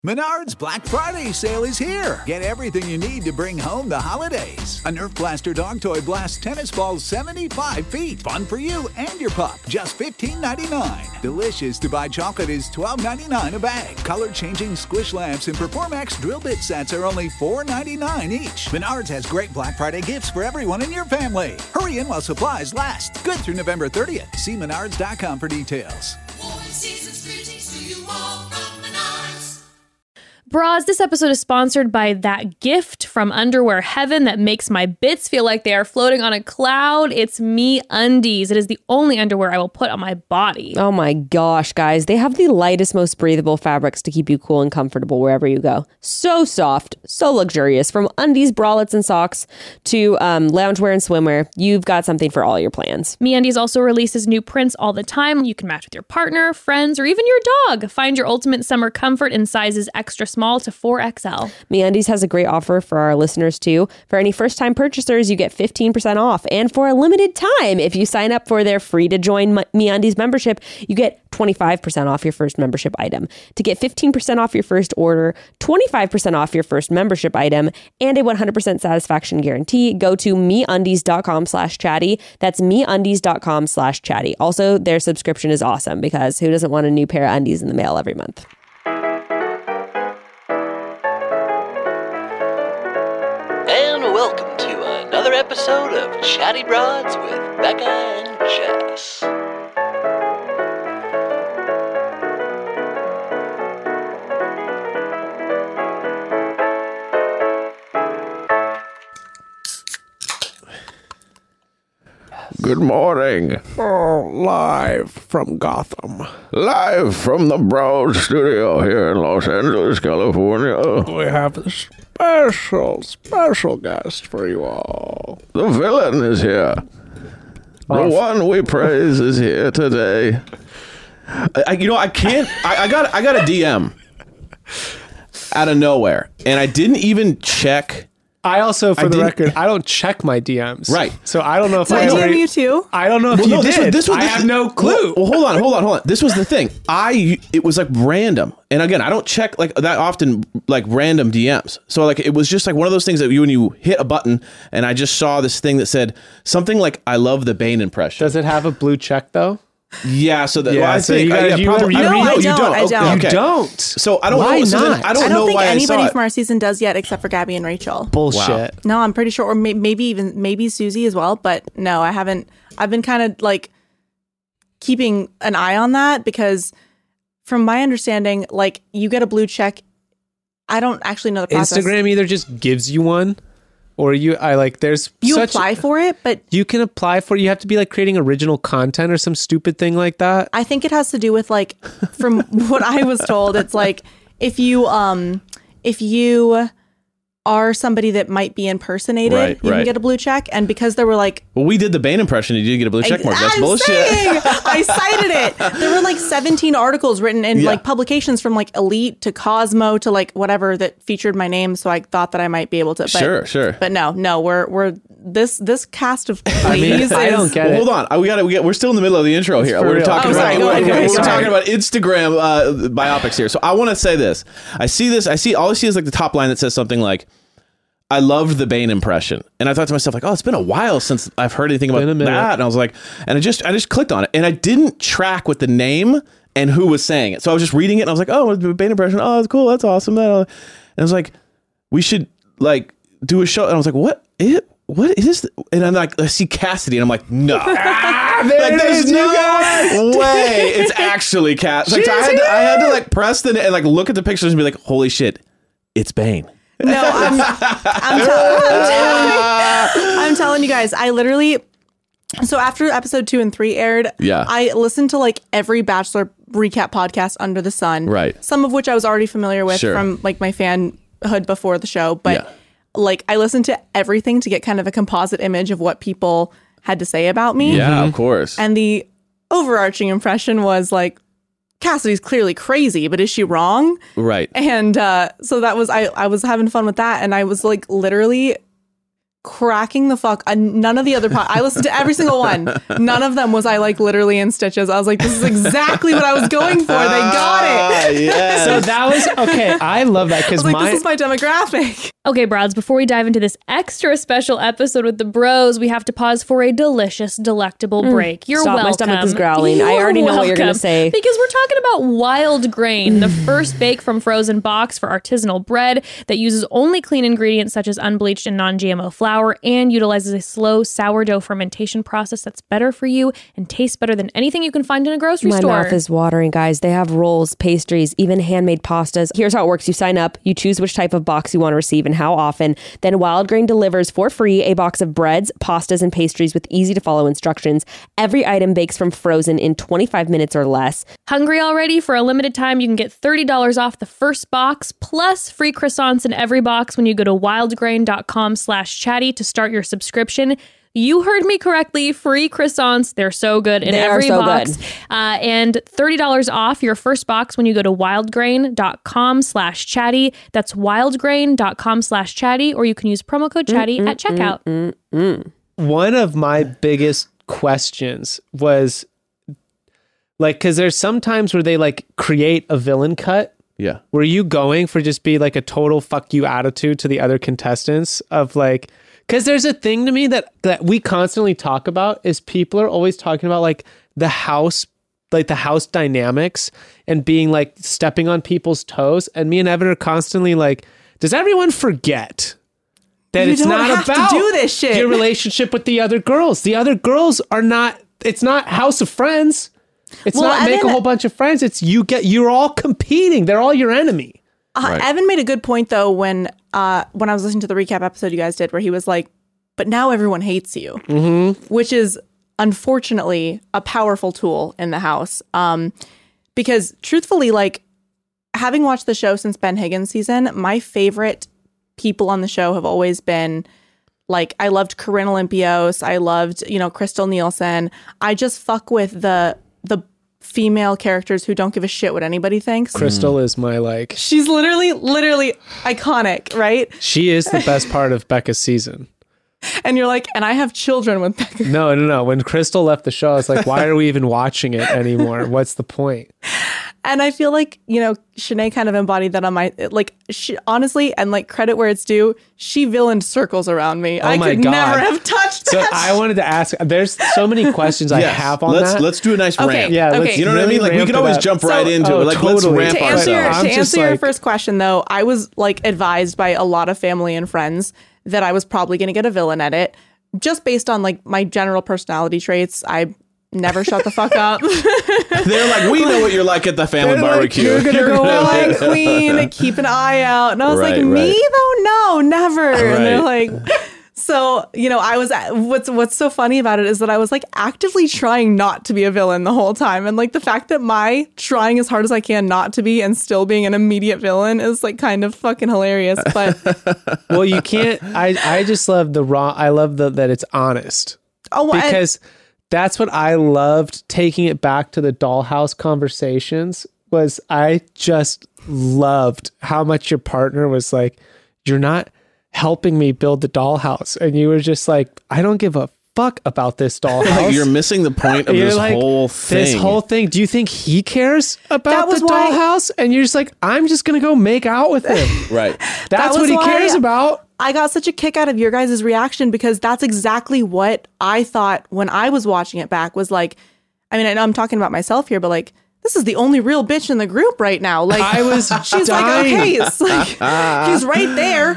Menards Black Friday sale is here. Get everything you need to bring home the holidays. A Nerf Blaster dog toy blasts tennis balls 75 feet. Fun for you and your pup. Just $15.99. Delicious Dubai chocolate is $12.99 a bag. Color-changing squish lamps and Performax drill bit sets are only $4.99 each. Menards has great Black Friday gifts for everyone in your family. Hurry in while supplies last. Good through November 30th. See menards.com for details. Bras, this episode is sponsored by that gift from Underwear Heaven that makes my bits feel like they are floating on a cloud. It's MeUndies. It is the only underwear I will put on my body. Oh my gosh, guys. They have the lightest, most breathable fabrics to keep you cool and comfortable wherever you go. So soft, so luxurious. From undies, bralettes, and socks to loungewear and swimwear, you've got something for all your plans. MeUndies also releases new prints all the time. You can match with your partner, friends, or even your dog. Find your ultimate summer comfort in sizes extra small to 4XL. MeUndies has a great offer for our listeners too. For any first-time purchasers, you get 15% off. And for a limited time, if you sign up for their free-to-join MeUndies membership, you get 25% off your first membership item. To get 15% off your first order, 25% off your first membership item, and a 100% satisfaction guarantee, go to MeUndies.com/chatty. That's MeUndies.com/chatty. Also, their subscription is awesome because who doesn't want a new pair of undies in the mail every month? And welcome to another episode of Chatty Broads with Becca and Jess. Good morning. Live from Gotham. Live from the Broad Studio here in Los Angeles, California. We have a special guest for you all. The villain is here. The one we praise is here today. I got a DM out of nowhere, and I didn't even check. I also, for the record, I don't check my DMs. Right. So I don't know if Did I DM you too? I don't know if you did. I have no clue. Well, hold on. This was the thing. It was like random. And again, I don't check like that often, like random DMs. So like, it was just like one of those things that when you hit a button and I just saw this thing that said something like, I love the Bane impression. Does it have a blue check though? Yeah, so that I think you you don't. don't. You don't. So I don't Why know. So not? I don't know think why anybody I saw from our season does yet, except for Gabby and Rachel. Bullshit. Wow. No, I'm pretty sure, or maybe Susie as well. But no, I haven't. I've been kind of like keeping an eye on that because, from my understanding, like you get a blue check. I don't actually know the process. Instagram either just gives you one, or you apply for it, but you can apply for it. You have to be like creating original content or some stupid thing like that. I think it has to do with like, from what I was told, it's like if you are somebody that might be impersonated, you can get a blue check. And because there were like... Well, we did the Bane impression and you did get a blue check mark. That's bullshit. I cited it. There were like 17 articles written in like publications from like Elite to Cosmo to like whatever that featured my name. So I thought that I might be able to. But, Sure. But no, we're this cast of please. I don't get it. Hold on. We're still in the middle of the intro here. We're talking about Instagram biopics here. So I want to say this. All I see is like the top line that says something like, I loved the Bane impression. And I thought to myself, like, oh, it's been a while since I've heard anything about that. And I was like, and I just clicked on it. And I didn't track with the name and who was saying it. So I was just reading it and I was like, oh, the Bane impression. Oh, that's cool. That's awesome. And I was like, we should like do a show. And I was like, what is and I'm like, I see Cassidy and I'm like, no. There's no way it's actually Cassidy. Like, I had to like press and like look at the pictures and be like, holy shit, it's Bane. No, I'm telling you guys, I literally, so after episode 2 and 3 aired, I listened to like every Bachelor recap podcast under the sun, right? Some of which I was already familiar with from like my fanhood before the show, but like I listened to everything to get kind of a composite image of what people had to say about me. Yeah, of course. And the overarching impression was like, Cassidy's clearly crazy, but is she wrong? Right. And so that was, I was having fun with that. And I was like literally cracking the fuck. None of the other I listened to every single one. None of them was I like literally in stitches. I was like, this is exactly what I was going for. They got it. Yeah. So that was okay. I love that because this is my demographic. Okay, broads, before we dive into this extra special episode with the bros, we have to pause for a delicious, delectable break. You're Stop, welcome. my stomach is growling. I already know what you're going to say. Because we're talking about Wild Grain, the first bake from frozen box for artisanal bread that uses only clean ingredients such as unbleached and non-GMO flour and utilizes a slow sourdough fermentation process that's better for you and tastes better than anything you can find in a grocery store. My mouth is watering, guys. They have rolls, pastries, even handmade pastas. Here's how it works. You sign up, you choose which type of box you want to receive and how often. Then Wild Grain delivers for free a box of breads, pastas, and pastries with easy to follow instructions. Every item bakes from frozen in 25 minutes or less. Hungry already? For a limited time, you can get $30 off the first box plus free croissants in every box when you go to wildgrain.com/chatty to start your subscription. You heard me correctly. Free croissants. They're so good in every box. And $30 off your first box when you go to wildgrain.com/chatty. That's wildgrain.com/chatty, or you can use promo code chatty at checkout. One of my biggest questions was like, because there's some times where they like create a villain cut. Yeah. Were you going for just be like a total fuck you attitude to the other contestants of like, because there's a thing to me that we constantly talk about is people are always talking about like the house dynamics and being like stepping on people's toes. And me and Evan are constantly like, does everyone forget that You it's don't not have to about do this shit. your relationship with the other girls? The other girls are not, it's not House of Friends. It's not make a whole bunch of friends. It's you're all competing. They're all your enemy. Right. Evan made a good point though when I was listening to the recap episode you guys did, where he was like, "But now everyone hates you," which is unfortunately a powerful tool in the house. Because truthfully, like having watched the show since Ben Higgins season, my favorite people on the show have always been like I loved Corinne Olympios, I loved Crystal Nielsen. I just fuck with the female characters who don't give a shit what anybody thinks. Crystal is my like. She's literally iconic, right? She is the best part of Becca's season. And you're like, and I have children with Becca. No. When Crystal left the show, I was like, why are we even watching it anymore? What's the point? And I feel like, Shanae kind of embodied that on my, like, she, honestly, and like credit where it's due, she villained circles around me. I could never have touched that. So I wanted to ask, there's so many questions I have on that. Let's do a nice ramp. Yeah, okay. You know what I mean? Like we could always jump right into it. Like totally. let's ramp To ourselves. answer your first question, though, I was like advised by a lot of family and friends that I was probably going to get a villain edit just based on like my general personality traits. I never shut the fuck up. They're like, we know what you're like at the family barbecue. You're gonna go like queen, keep an eye out. And I was like, me though? No, never. And they're like, so, I was, what's so funny about it is that I was like actively trying not to be a villain the whole time. And like the fact that my trying as hard as I can not to be and still being an immediate villain is like kind of fucking hilarious. But well, you can't, I just love that it's honest. Oh, because that's what I loved taking it back to the dollhouse conversations was I just loved how much your partner was like, you're not helping me build the dollhouse. And you were just like, I don't give a fuck about this dollhouse. Like you're missing the point of this whole thing. This whole thing. Do you think he cares about the dollhouse? And you're just like, I'm just going to go make out with him. Right. That's what he cares about. I got such a kick out of your guys' reaction because that's exactly what I thought when I was watching it back was like, I mean, I know I'm talking about myself here, but like, this is the only real bitch in the group right now. Like she's dying. like, okay, it's like he's right there.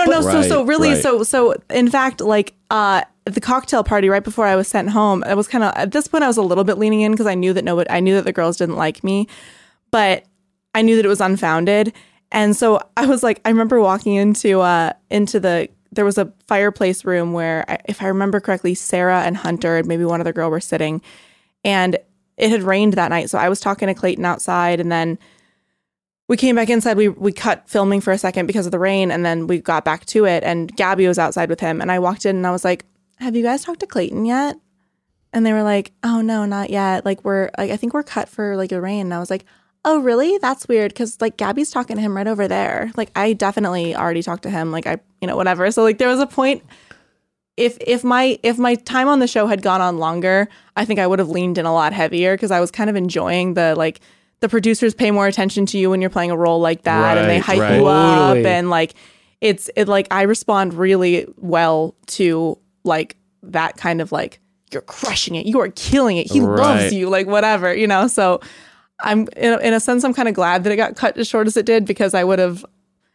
So in fact, like at the cocktail party right before I was sent home, I was kind of at this point I was a little bit leaning in because I knew that the girls didn't like me, but I knew that it was unfounded. And so I was like, I remember walking into there was a fireplace room where if I remember correctly, Sarah and Hunter and maybe one other girl were sitting, and it had rained that night. So I was talking to Clayton outside, and then we came back inside. We cut filming for a second because of the rain, and then we got back to it, and Gabby was outside with him. And I walked in and I was like, have you guys talked to Clayton yet? And they were like, oh no, not yet. Like I think we're cut for like the rain. And I was like, oh really? That's weird. Cause like Gabby's talking to him right over there. Like I definitely already talked to him. Like whatever. So like there was a point if my time on the show had gone on longer, I think I would have leaned in a lot heavier because I was kind of enjoying the producers pay more attention to you when you're playing a role like that, and they hype you up, Totally. and like it like I respond really well to like that kind of like you're crushing it, you are killing it, he loves you, like whatever, you know. So I'm in a sense I'm kind of glad that it got cut as short as it did because I would have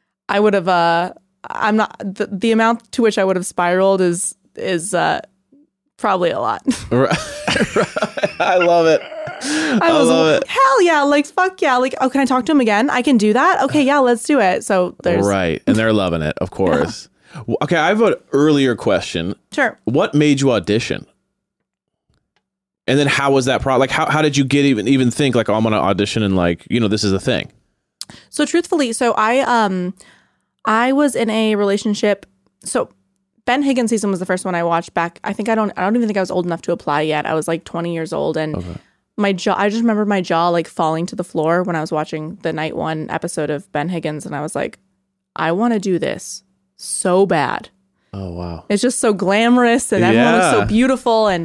I'm not the amount to which I would have spiraled is probably a lot. I love it. I love it. Hell yeah, like fuck yeah, like oh, can I talk to him again? I can do that. Okay, yeah, let's do it. So there's Right, and they're loving it, of course. Well, okay, I have an earlier question. Sure. What made you audition? And then how was that like how did you get even think like, oh, I'm gonna audition and like, you know, this is a thing? So truthfully, so I was in a relationship. So Ben Higgins season was the first one I watched back. I don't even think I was old enough to apply yet. I was like 20 years old, and my jaw. I just remember my jaw like falling to the floor when I was watching the night one episode of Ben Higgins, and I was like, I want to do this so bad. Oh wow! It's just so glamorous, and everyone looks so beautiful, and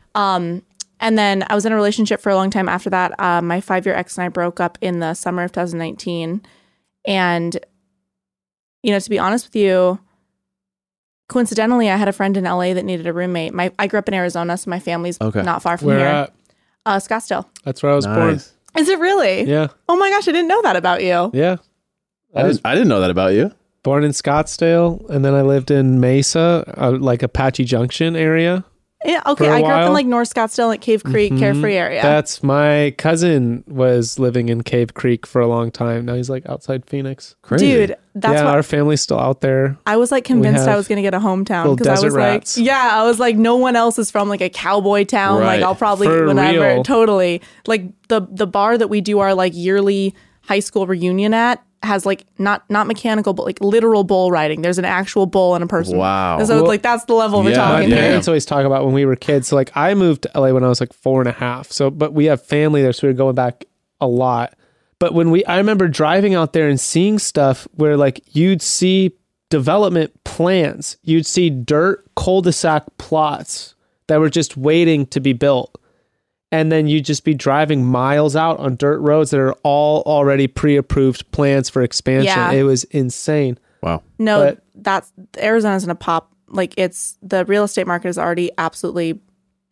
then I was in a relationship for a long time after that. My 5-year ex and I broke up in the summer of 2019, and you know, to be honest with you, coincidentally, I had a friend in LA that needed a roommate. I grew up in Arizona, so my family's not far from Where here. at? Scottsdale. That's where I was born. Is it really? Yeah. Oh my gosh, I didn't know that about you. Yeah. I didn't know that about you. Born in Scottsdale, and then I lived in Mesa, like Apache Junction area. Yeah. Okay. For a I grew up in while. like North Scottsdale, like Cave Creek, Carefree area. That's my cousin was living in Cave Creek for a long time. Now he's like outside Phoenix. Crazy. Dude, that's what our family's still out there. I was like convinced I have was going to get a hometown little because I was desert rats. like, yeah, I was like, no one else is from like a cowboy town. Right. Like I'll probably For whatever. real. Totally. Like the bar that we do our like yearly high school reunion at has like not mechanical but like literal bull riding. There's an actual bull and a person. Wow. And so like that's the level we're Yeah, talking My here. parents always talk about when we were kids. So like I moved to LA when I was like 4.5. So, but we have family there, so we were going back a lot. But I remember driving out there and seeing stuff where like you'd see development plans, you'd see dirt cul-de-sac plots that were just waiting to be built. And then you'd just be driving miles out on dirt roads that are all already pre-approved plans for expansion. Yeah. It was insane. Wow. No, But- that's Arizona's in a pop. Like the real estate market is already absolutely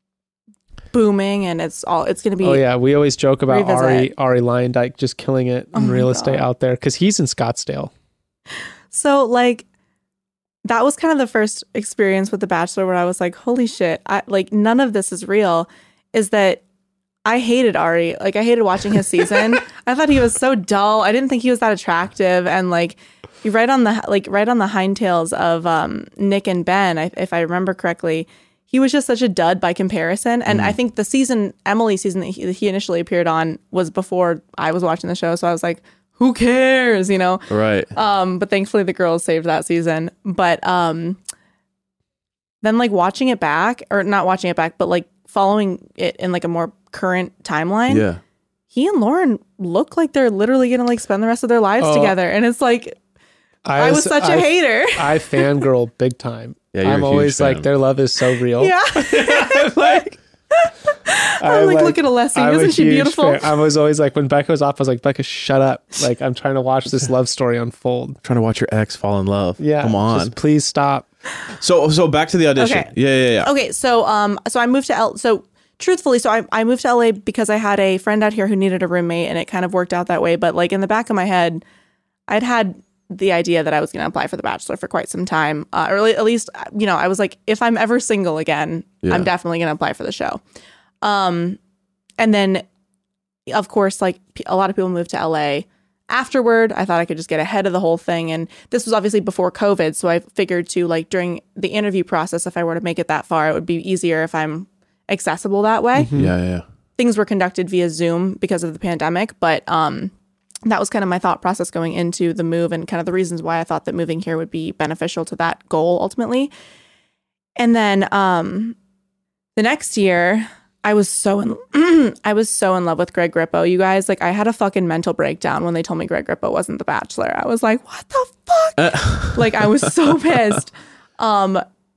booming, and it's going to be. Oh yeah, we always joke about Revisit. Ari Lyondike just killing it in my real estate God. out there because he's in Scottsdale. So like that was kind of the first experience with The Bachelor where I was like, holy shit, none of this is real. Is that I hated Ari. Like I hated watching his season. I thought he was so dull. I didn't think he was that attractive, and like right on the hindtails of Nick and Ben, if I remember correctly, he was just such a dud by comparison. And I think the Emily season that he initially appeared on was before I was watching the show, so I was like, who cares, you know? Right. But thankfully the girls saved that season. But then like watching it back, or not watching it back, but like following it in like a more current timeline. Yeah. He and Lauren look like they're literally gonna like spend the rest of their lives together. And it's like I was such a hater. I fangirl big time. Yeah, you're a I'm huge always fan. like, their love is so real. Yeah. I'm like, look at Alessi. I'm a Isn't she huge beautiful? fan. I was always like, when Becca was off, I was like, Becca, shut up. Like, I'm trying to watch this love story unfold. Trying to watch your ex fall in love. Yeah. Come on. Just please stop. So back to the audition. Okay. Yeah. Okay, so I moved to so truthfully, so I moved to LA because I had a friend out here who needed a roommate, and it kind of worked out that way. But like in the back of my head, I'd had the idea that I was going to apply for The Bachelor for quite some time, or at least, you know, I was like, if I'm ever single again, I'm definitely going to apply for the show. And then, of course, like a lot of people moved to LA afterward. I thought I could just get ahead of the whole thing, and this was obviously before COVID, so I figured to like during the interview process, if I were to make it that far, it would be easier if I'm accessible that way. Yeah. Things were conducted via Zoom because of the pandemic, but that was kind of my thought process going into the move, and kind of the reasons why I thought that moving here would be beneficial to that goal ultimately. And then the next year, I was so in love with Greg Grippo. You guys, like I had a fucking mental breakdown when they told me Greg Grippo wasn't The Bachelor. I was like, what the fuck? Like I was so pissed.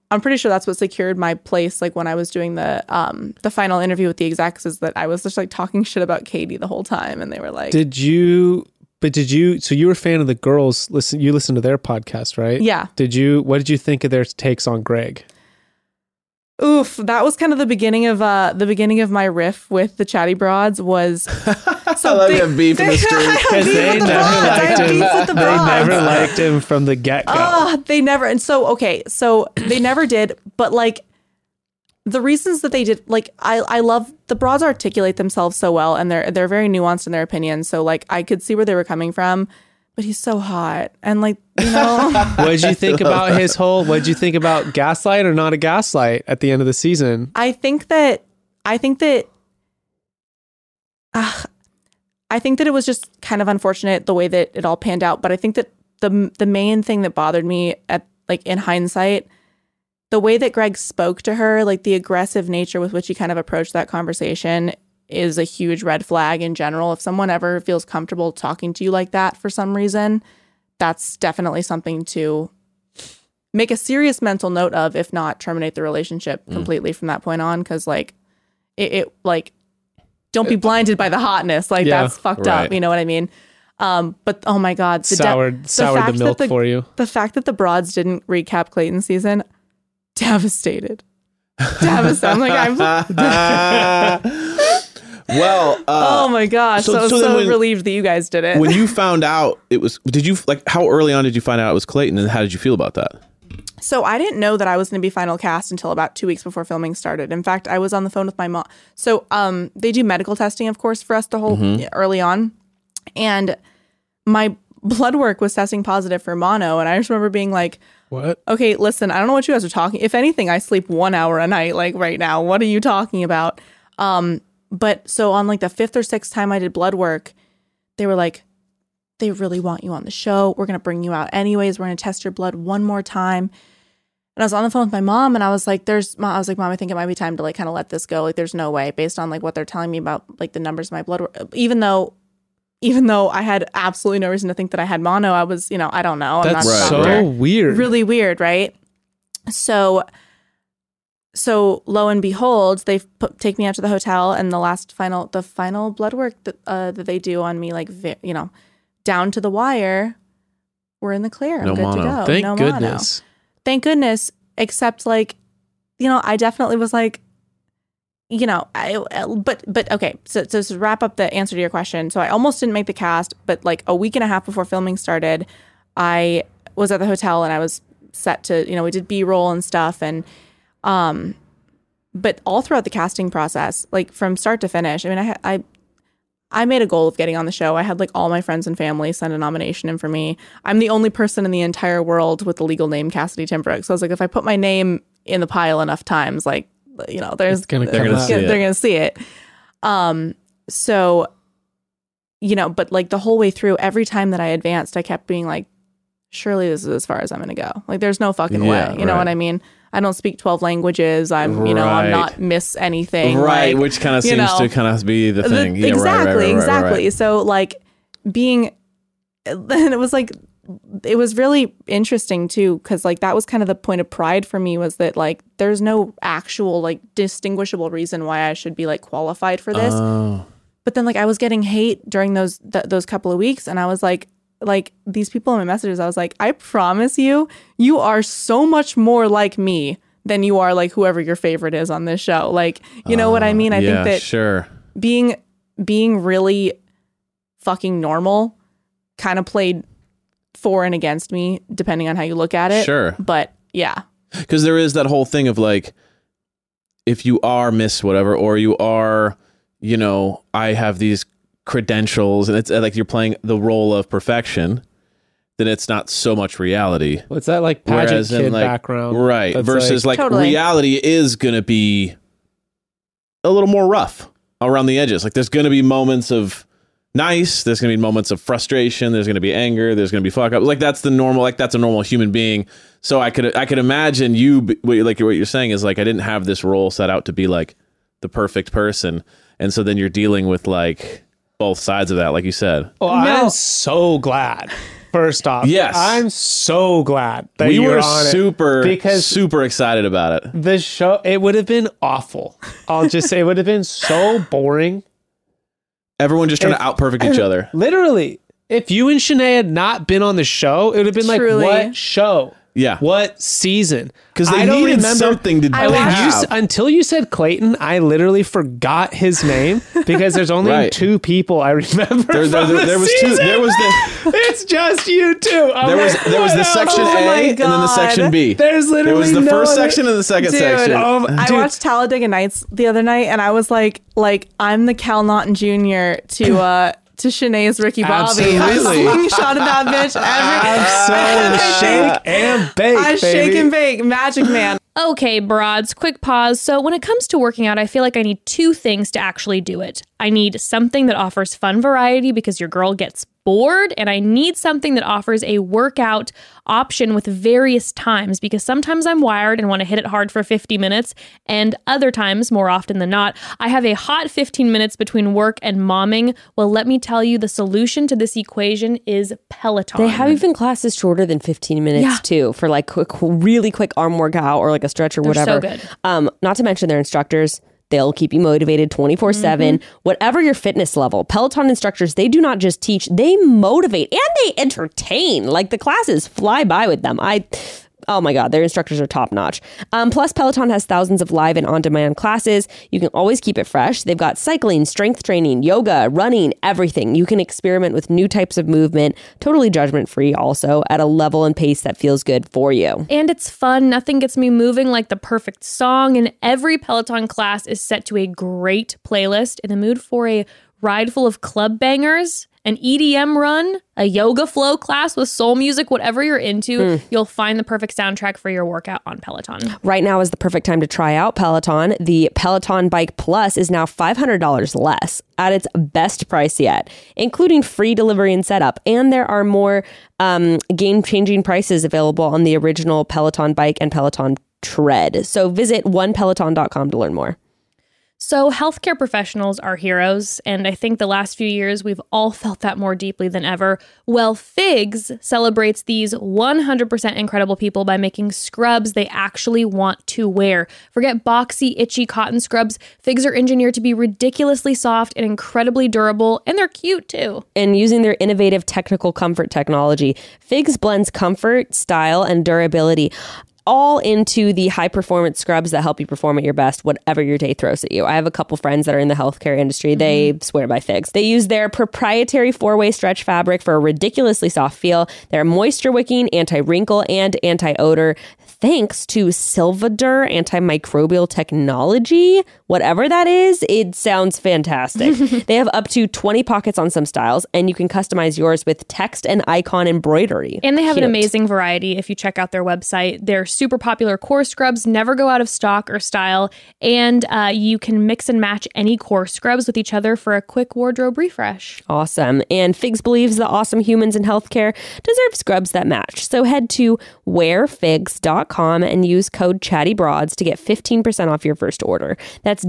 I'm pretty sure that's what secured my place. Like when I was doing the final interview with the execs, is that I was just like talking shit about Katie the whole time, and they were like, so you were a fan of the girls? You listened to their podcast, right? Yeah. What did you think of their takes on Greg? Oof, that was kind of the beginning of my riff with the Chatty Broads. Was I love you have beef in the street because they never liked him. They never liked him from the get-go. They never, and so they never did. But like the reasons that they did, like I love the Broads articulate themselves so well, and they're very nuanced in their opinions. So like I could see where they were coming from. But he's so hot, and like, you know. What did you think about what did you think about Gaslight or not a Gaslight at the end of the season? I think that it was just kind of unfortunate the way that it all panned out. But I think that the main thing that bothered me in hindsight, the way that Greg spoke to her, like the aggressive nature with which he kind of approached that conversation, is a huge red flag in general. If someone ever feels comfortable talking to you like that for some reason, that's definitely something to make a serious mental note of, if not terminate the relationship completely from that point on. Cause like it don't be blinded by the hotness. Like that's fucked up. You know what I mean? But oh my God, soured the milk for you. The fact that the Broads didn't recap Clayton's season, devastated. I'm like, well, oh my gosh! So relieved that you guys did it. When you found out it was, how early on did you find out it was Clayton, and how did you feel about that? So I didn't know that I was going to be final cast until about 2 weeks before filming started. In fact, I was on the phone with my mom. So they do medical testing, of course, for us early on, and my blood work was testing positive for mono, and I just remember being like, what? Okay, listen, I don't know what you guys are talking. If anything, I sleep 1 hour a night, like right now. What are you talking about? But so on like the 5th or 6th time I did blood work, they were like, they really want you on the show. We're going to bring you out anyways. We're going to test your blood one more time. And I was on the phone with my mom, and I was like, Mom, I think it might be time to like kind of let this go. Like there's no way, based on like what they're telling me about like the numbers of my blood work. Even though I had absolutely no reason to think that I had mono, I was, I don't know. That's so weird. Really weird, right? So lo and behold, they take me out to the hotel, and the final blood work that they do on me, like, down to the wire, we're in the clear. I'm good to go. Thank goodness. Thank goodness. Except like, I definitely was like, but okay. So to wrap up the answer to your question. So I almost didn't make the cast, but like a week and a half before filming started, I was at the hotel and I was set to, we did B-roll and stuff. And, but all throughout the casting process, like from start to finish, I mean, I made a goal of getting on the show. I had like all my friends and family send a nomination in for me. I'm the only person in the entire world with the legal name Cassidy Timberlake. So I was like, if I put my name in the pile enough times, like, they're gonna see it. So, but like the whole way through, every time that I advanced, I kept being like, surely this is as far as I'm gonna go. Like, there's no fucking way. You know what I mean? I don't speak 12 languages. I'm, I'm not miss anything. Right. Like, which kind of seems to kind of be the thing. Exactly. Right. So like then it was like, it was really interesting too. Cause like, that was kind of the point of pride for me, was that like, there's no actual like distinguishable reason why I should be like qualified for this. Oh. But then like, I was getting hate during those couple of weeks. And I was like these people in my messages, I was like, I promise you are so much more like me than you are like whoever your favorite is on this show. Like, you know what I mean? I think that sure. being really fucking normal kind of played for and against me, depending on how you look at it. Sure. But yeah. Because there is that whole thing of like, if you are Miss whatever, or you are, I have these credentials, and it's like you're playing the role of perfection, then it's not so much reality. What's that like pageant kid background? Right. Versus like totally. Reality is going to be a little more rough around the edges. Like there's going to be moments of nice, there's going to be moments of frustration, there's going to be anger, there's going to be fuck up. Like that's the normal, like that's a normal human being. So I could imagine like what you're saying is like, I didn't have this role set out to be like the perfect person. And so then you're dealing with like both sides of that, like you said. Well, I'm so glad First off, Yes. I'm so glad that We you're were on it super excited about it. the show, it would have been awful. I'll just say it would have been so boring. Everyone just trying to out-perfect each other. Literally, if you and Shanae had not been on the show, it would have been Truly. like, what show? Yeah. What season? Because they I don't needed remember- something to have. Until you said Clayton, I literally forgot his name because there's only Right. 2 people I remember. There was two. There was the It's just you two. I'm there was like, there was what the else? section Oh A my and then the section God. B. There's There literally was the no first other- section and the second Dude, section. I Dude. watched Talladega Nights the other night, and I was like I'm the Cal Naughton Jr. to Shanae's Ricky Bobby. I Absolutely. slingshotted that bitch So shake and bake, I shake baby. and bake, Magic Man. Okay, broads, quick pause. So, when it comes to working out, I feel like I need 2 things to actually do it. I need something that offers fun variety because your girl gets bored, and I need something that offers a workout option with various times because sometimes I'm wired and want to hit it hard for 50 minutes, and other times, more often than not, I have a hot 15 minutes between work and momming. Well, let me tell you, the solution to this equation is Peloton. They have even classes shorter than 15 minutes Yeah. too, for like really quick arm workout or like a stretch or They're so whatever. good. Not to mention their instructors. They'll keep you motivated 24/7. Whatever your fitness level, Peloton instructors, they do not just teach, they motivate and they entertain. Like the classes fly by with them. Oh my God, their instructors are top notch. Plus, Peloton has thousands of live and on-demand classes. You can always keep it fresh. They've got cycling, strength training, yoga, running, everything. You can experiment with new types of movement, totally judgment-free also, at a level and pace that feels good for you. And it's fun. Nothing gets me moving like the perfect song. And every Peloton class is set to a great playlist. In the mood for a ride full of club bangers, an EDM run, a yoga flow class with soul music, whatever you're into, you'll find the perfect soundtrack for your workout on Peloton. Right now is the perfect time to try out Peloton. The Peloton Bike Plus is now $500 less at its best price yet, including free delivery and setup. And there are more game-changing prices available on the original Peloton Bike and Peloton Tread. So visit onepeloton.com to learn more. So healthcare professionals are heroes, and I think the last few years we've all felt that more deeply than ever. Well, Figs celebrates these 100% incredible people by making scrubs they actually want to wear. Forget boxy, itchy cotton scrubs. Figs are engineered to be ridiculously soft and incredibly durable, and they're cute too. And using their innovative technical comfort technology, Figs blends comfort, style, and durability all into the high performance scrubs that help you perform at your best, whatever your day throws at you. I have a couple friends that are in the healthcare industry. They swear by Figs. They use their proprietary 4-way stretch fabric for a ridiculously soft feel. They're moisture wicking, anti-wrinkle, and anti-odor. Thanks to Silvadur antimicrobial technology, whatever that is, it sounds fantastic. They have up to 20 pockets on some styles, and you can customize yours with text and icon embroidery. And they have an Cute. amazing variety if you check out their website. Their super popular core scrubs never go out of stock or style, and you can mix and match any core scrubs with each other for a quick wardrobe refresh. Awesome. And Figs believes the awesome humans in healthcare deserve scrubs that match. So head to wearfigs.com and use code ChattyBroads to get 15% off your first order. That's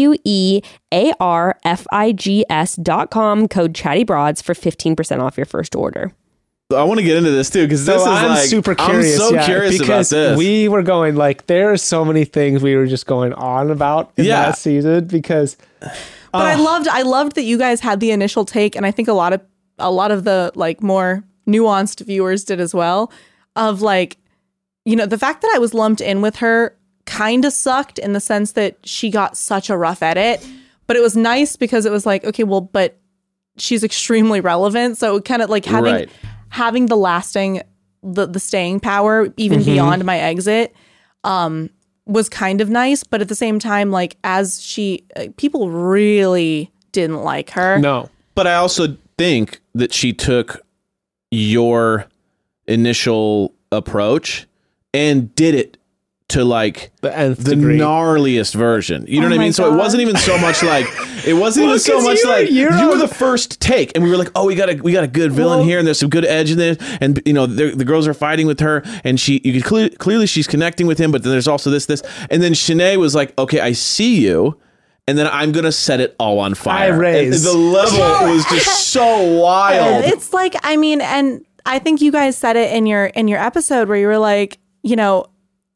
wearfigs.com, code ChattyBroads for 15% off your first order. I want to get into this too because this is I'm super curious. I'm so curious because about this. we were going like there are so many things we were just going on about in that season because. But I loved that you guys had the initial take, and I think a lot of the like more nuanced viewers did as well. Of like, you know, the fact that I was lumped in with her kind of sucked in the sense that she got such a rough edit, but it was nice because it was like, okay, well, but she's extremely relevant, so kind of like having the lasting, the staying power even beyond my exit. Was kind of nice, but at the same time, like as people really didn't like her. No, but I also think that she took your initial approach and did it to like the gnarliest version. You know what I mean? So it wasn't even so much like you were the first take, and we were like, oh, we got a good villain here, and there's some good edge in there, and you know the girls are fighting with her, and you could clearly she's connecting with him, but then there's also this, and then Shanae was like, okay, I see you. And then I'm going to set it all on fire. I raised. The level was just so wild. It's like, I mean, and I think you guys said it in your episode where you were like, you know,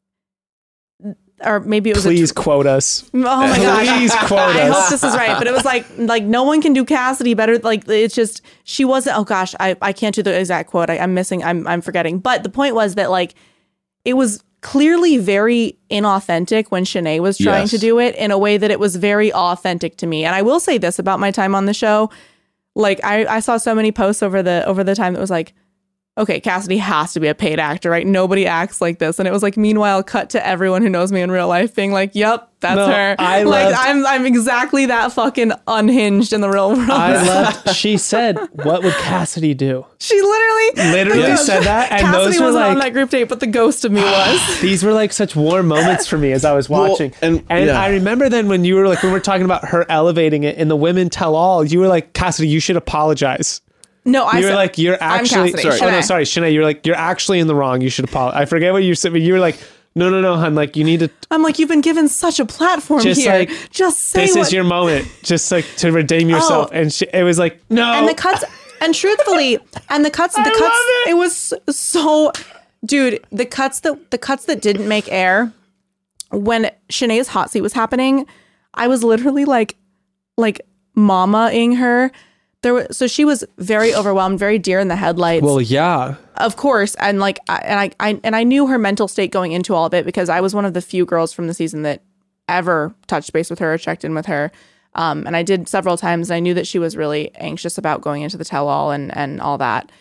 or maybe it was please quote us. Oh my gosh. Please quote us. I hope this is right. But it was like no one can do Cassidy better. Like it's just, she wasn't, oh gosh, I can't do the exact quote. I'm forgetting. But the point was that like, it was clearly very inauthentic when Shanae was trying to do it in a way that it was very authentic to me. And I will say this about my time on the show. Like I saw so many posts over the time that was like, okay, Cassidy has to be a paid actor, right? Nobody acts like this. And it was like, meanwhile, cut to everyone who knows me in real life being like, yep, that's her. I'm exactly that fucking unhinged in the real world. I loved, she said, what would Cassidy do? She literally said that. And Cassidy those were wasn't like, on that group date, but the ghost of me was. These were like such warm moments for me as I was watching. Well, and I remember then when you were like, when we were talking about her elevating it in the Women Tell All, you were like, Cassidy, you should apologize. No, you were like, you're actually, sorry, Shanae, you're like, you're actually in the wrong. You should apologize. I forget what you said, but you were like, no, hon, like you need to. I'm like, you've been given such a platform just here. Like, just say this is your moment, just like to redeem yourself. And it was like, no. And the cuts, and truthfully, it was so, dude, the cuts that didn't make air when Shanae's hot seat was happening, I was literally like mama-ing her. So she was very overwhelmed, very deer in the headlights. Well, yeah, of course, and like, I knew her mental state going into all of it because I was one of the few girls from the season that ever touched base with her or checked in with her, and I did several times. And I knew that she was really anxious about going into the tell-all and all that.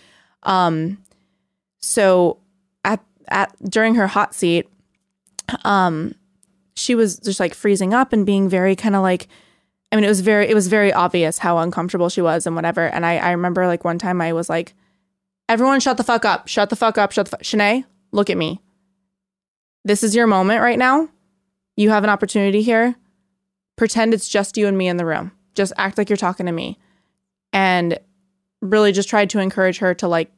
So during her hot seat, she was just like freezing up and being very kind of like. I mean, it was very obvious how uncomfortable she was and whatever. And I remember like one time I was like, everyone shut the fuck up. Shanae, look at me. This is your moment right now. You have an opportunity here. Pretend it's just you and me in the room. Just act like you're talking to me. And really just tried to encourage her to like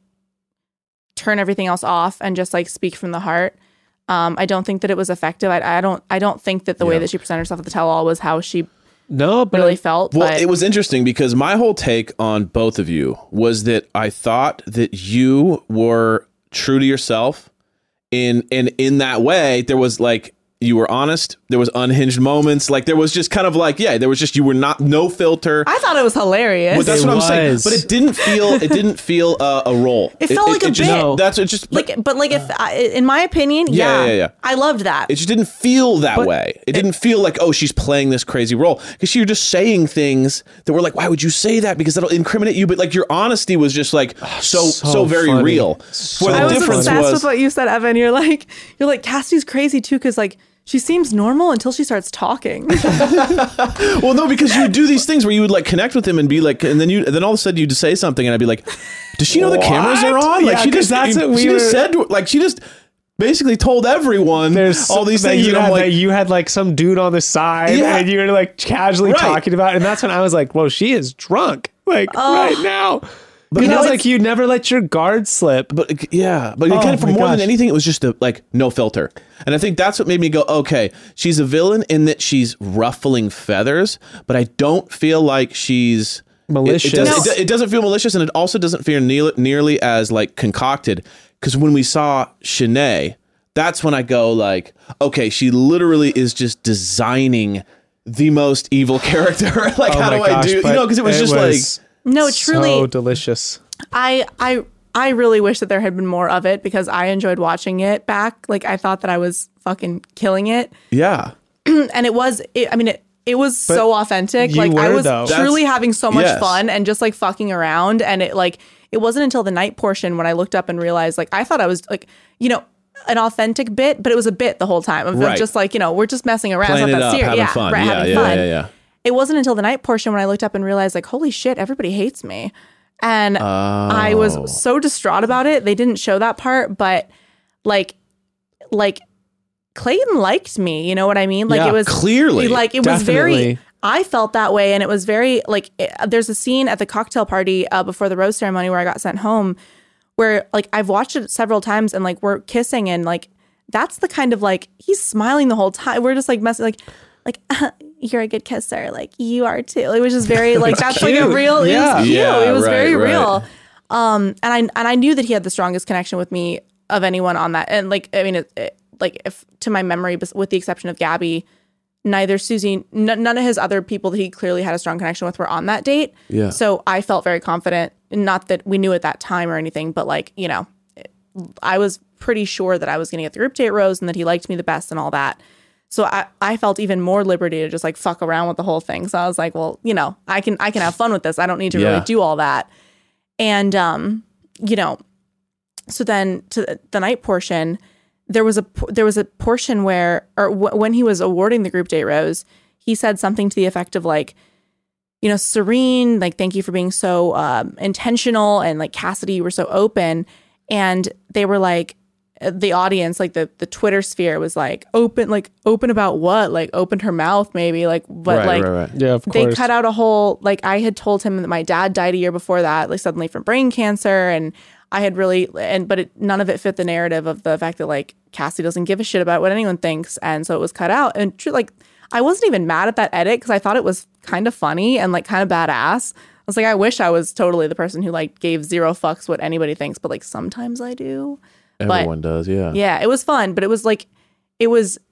turn everything else off and just like speak from the heart. I don't think that it was effective. I don't think that the way that she presented herself at the tell-all was how she really felt. Well, it was interesting because my whole take on both of you was that I thought that you were true to yourself in that way. There was like, you were honest. There was unhinged moments. Like there was just kind of like, there was just, you were no filter. I thought it was hilarious. But that's what I'm saying. But it didn't feel a role. It felt like a bit. That's it. Just like, but like if in my opinion, I loved that. It just didn't feel that way. It didn't feel like, oh, she's playing this crazy role, because she was just saying things that were like, why would you say that? Because that'll incriminate you. But like your honesty was just like so very funny. Real. I was obsessed with what you said, Evan. You're like Cassie's crazy too, because like. She seems normal until she starts talking. Well, no, because you would do these things where you would like connect with him and be like, and then all of a sudden you'd say something and I'd be like, does she know the cameras are on? Like she just said, like she just basically told everyone all these things. You had like some dude on the side and you were like casually talking about it. And that's when I was like, whoa, she is drunk. Like right now. But it's like you never let your guard slip. But kind of for more than anything, it was just like no filter. And I think that's what made me go, okay, she's a villain in that she's ruffling feathers, but I don't feel like she's malicious. It doesn't feel malicious, and it also doesn't feel nearly as like concocted. Because when we saw Shanae, that's when I go like, okay, she literally is just designing the most evil character. Like, how do I do? Because it was just like. No, truly so delicious. I really wish that there had been more of it because I enjoyed watching it back. Like I thought that I was fucking killing it. Yeah. And it was so authentic. Like I was truly having so much fun and just like fucking around. And it wasn't until the night portion when I looked up and realized like I thought I was like, an authentic bit, but it was a bit the whole time of just like, we're just messing around. Playing it's not that serious. Having fun. Right, having fun. Yeah. It wasn't until the night portion when I looked up and realized like, holy shit, everybody hates me. And I was so distraught about it. They didn't show that part, but like Clayton liked me. You know what I mean? Like it was clearly like, it was very, I felt that way. And it was very like, there's a scene at the cocktail party before the rose ceremony where I got sent home where like, I've watched it several times and like, we're kissing and like, that's the kind of like, he's smiling the whole time. We're just like messing like you're a good kisser, like you are too. It was just very like that's cute. Like a real. It was cute. It was very real. And I knew that he had the strongest connection with me of anyone on that. And like, I mean, if to my memory, with the exception of Gabby, neither Susie, none of his other people that he clearly had a strong connection with were on that date. Yeah. So I felt very confident, not that we knew at that time or anything, but like, you know, I was pretty sure that I was going to get the group date rose and that he liked me the best and all that. So I felt even more liberty to just like fuck around with the whole thing. So I was like, well, you know, I can have fun with this. I don't need to really do all that. And, you know, so then to the night portion, there was a portion where, when he was awarding the group date rose, he said something to the effect of like, you know, Serene, like, thank you for being so intentional, and like, Cassidy, you were so open. And they were like, the audience, like the Twitter sphere was like, open about what? Like, opened her mouth maybe, like, but right. Yeah, of course. They cut out a whole, like, I had told him that my dad died a year before that, like suddenly from brain cancer, and I had really, but none of it fit the narrative of the fact that like Cassie doesn't give a shit about what anyone thinks, and so it was cut out. And like, I wasn't even mad at that edit because I thought it was kind of funny and like kind of badass. I was like, I wish I was totally the person who like gave zero fucks what anybody thinks, but like sometimes I do. Everyone does, yeah. Yeah, it was fun, but it was like, I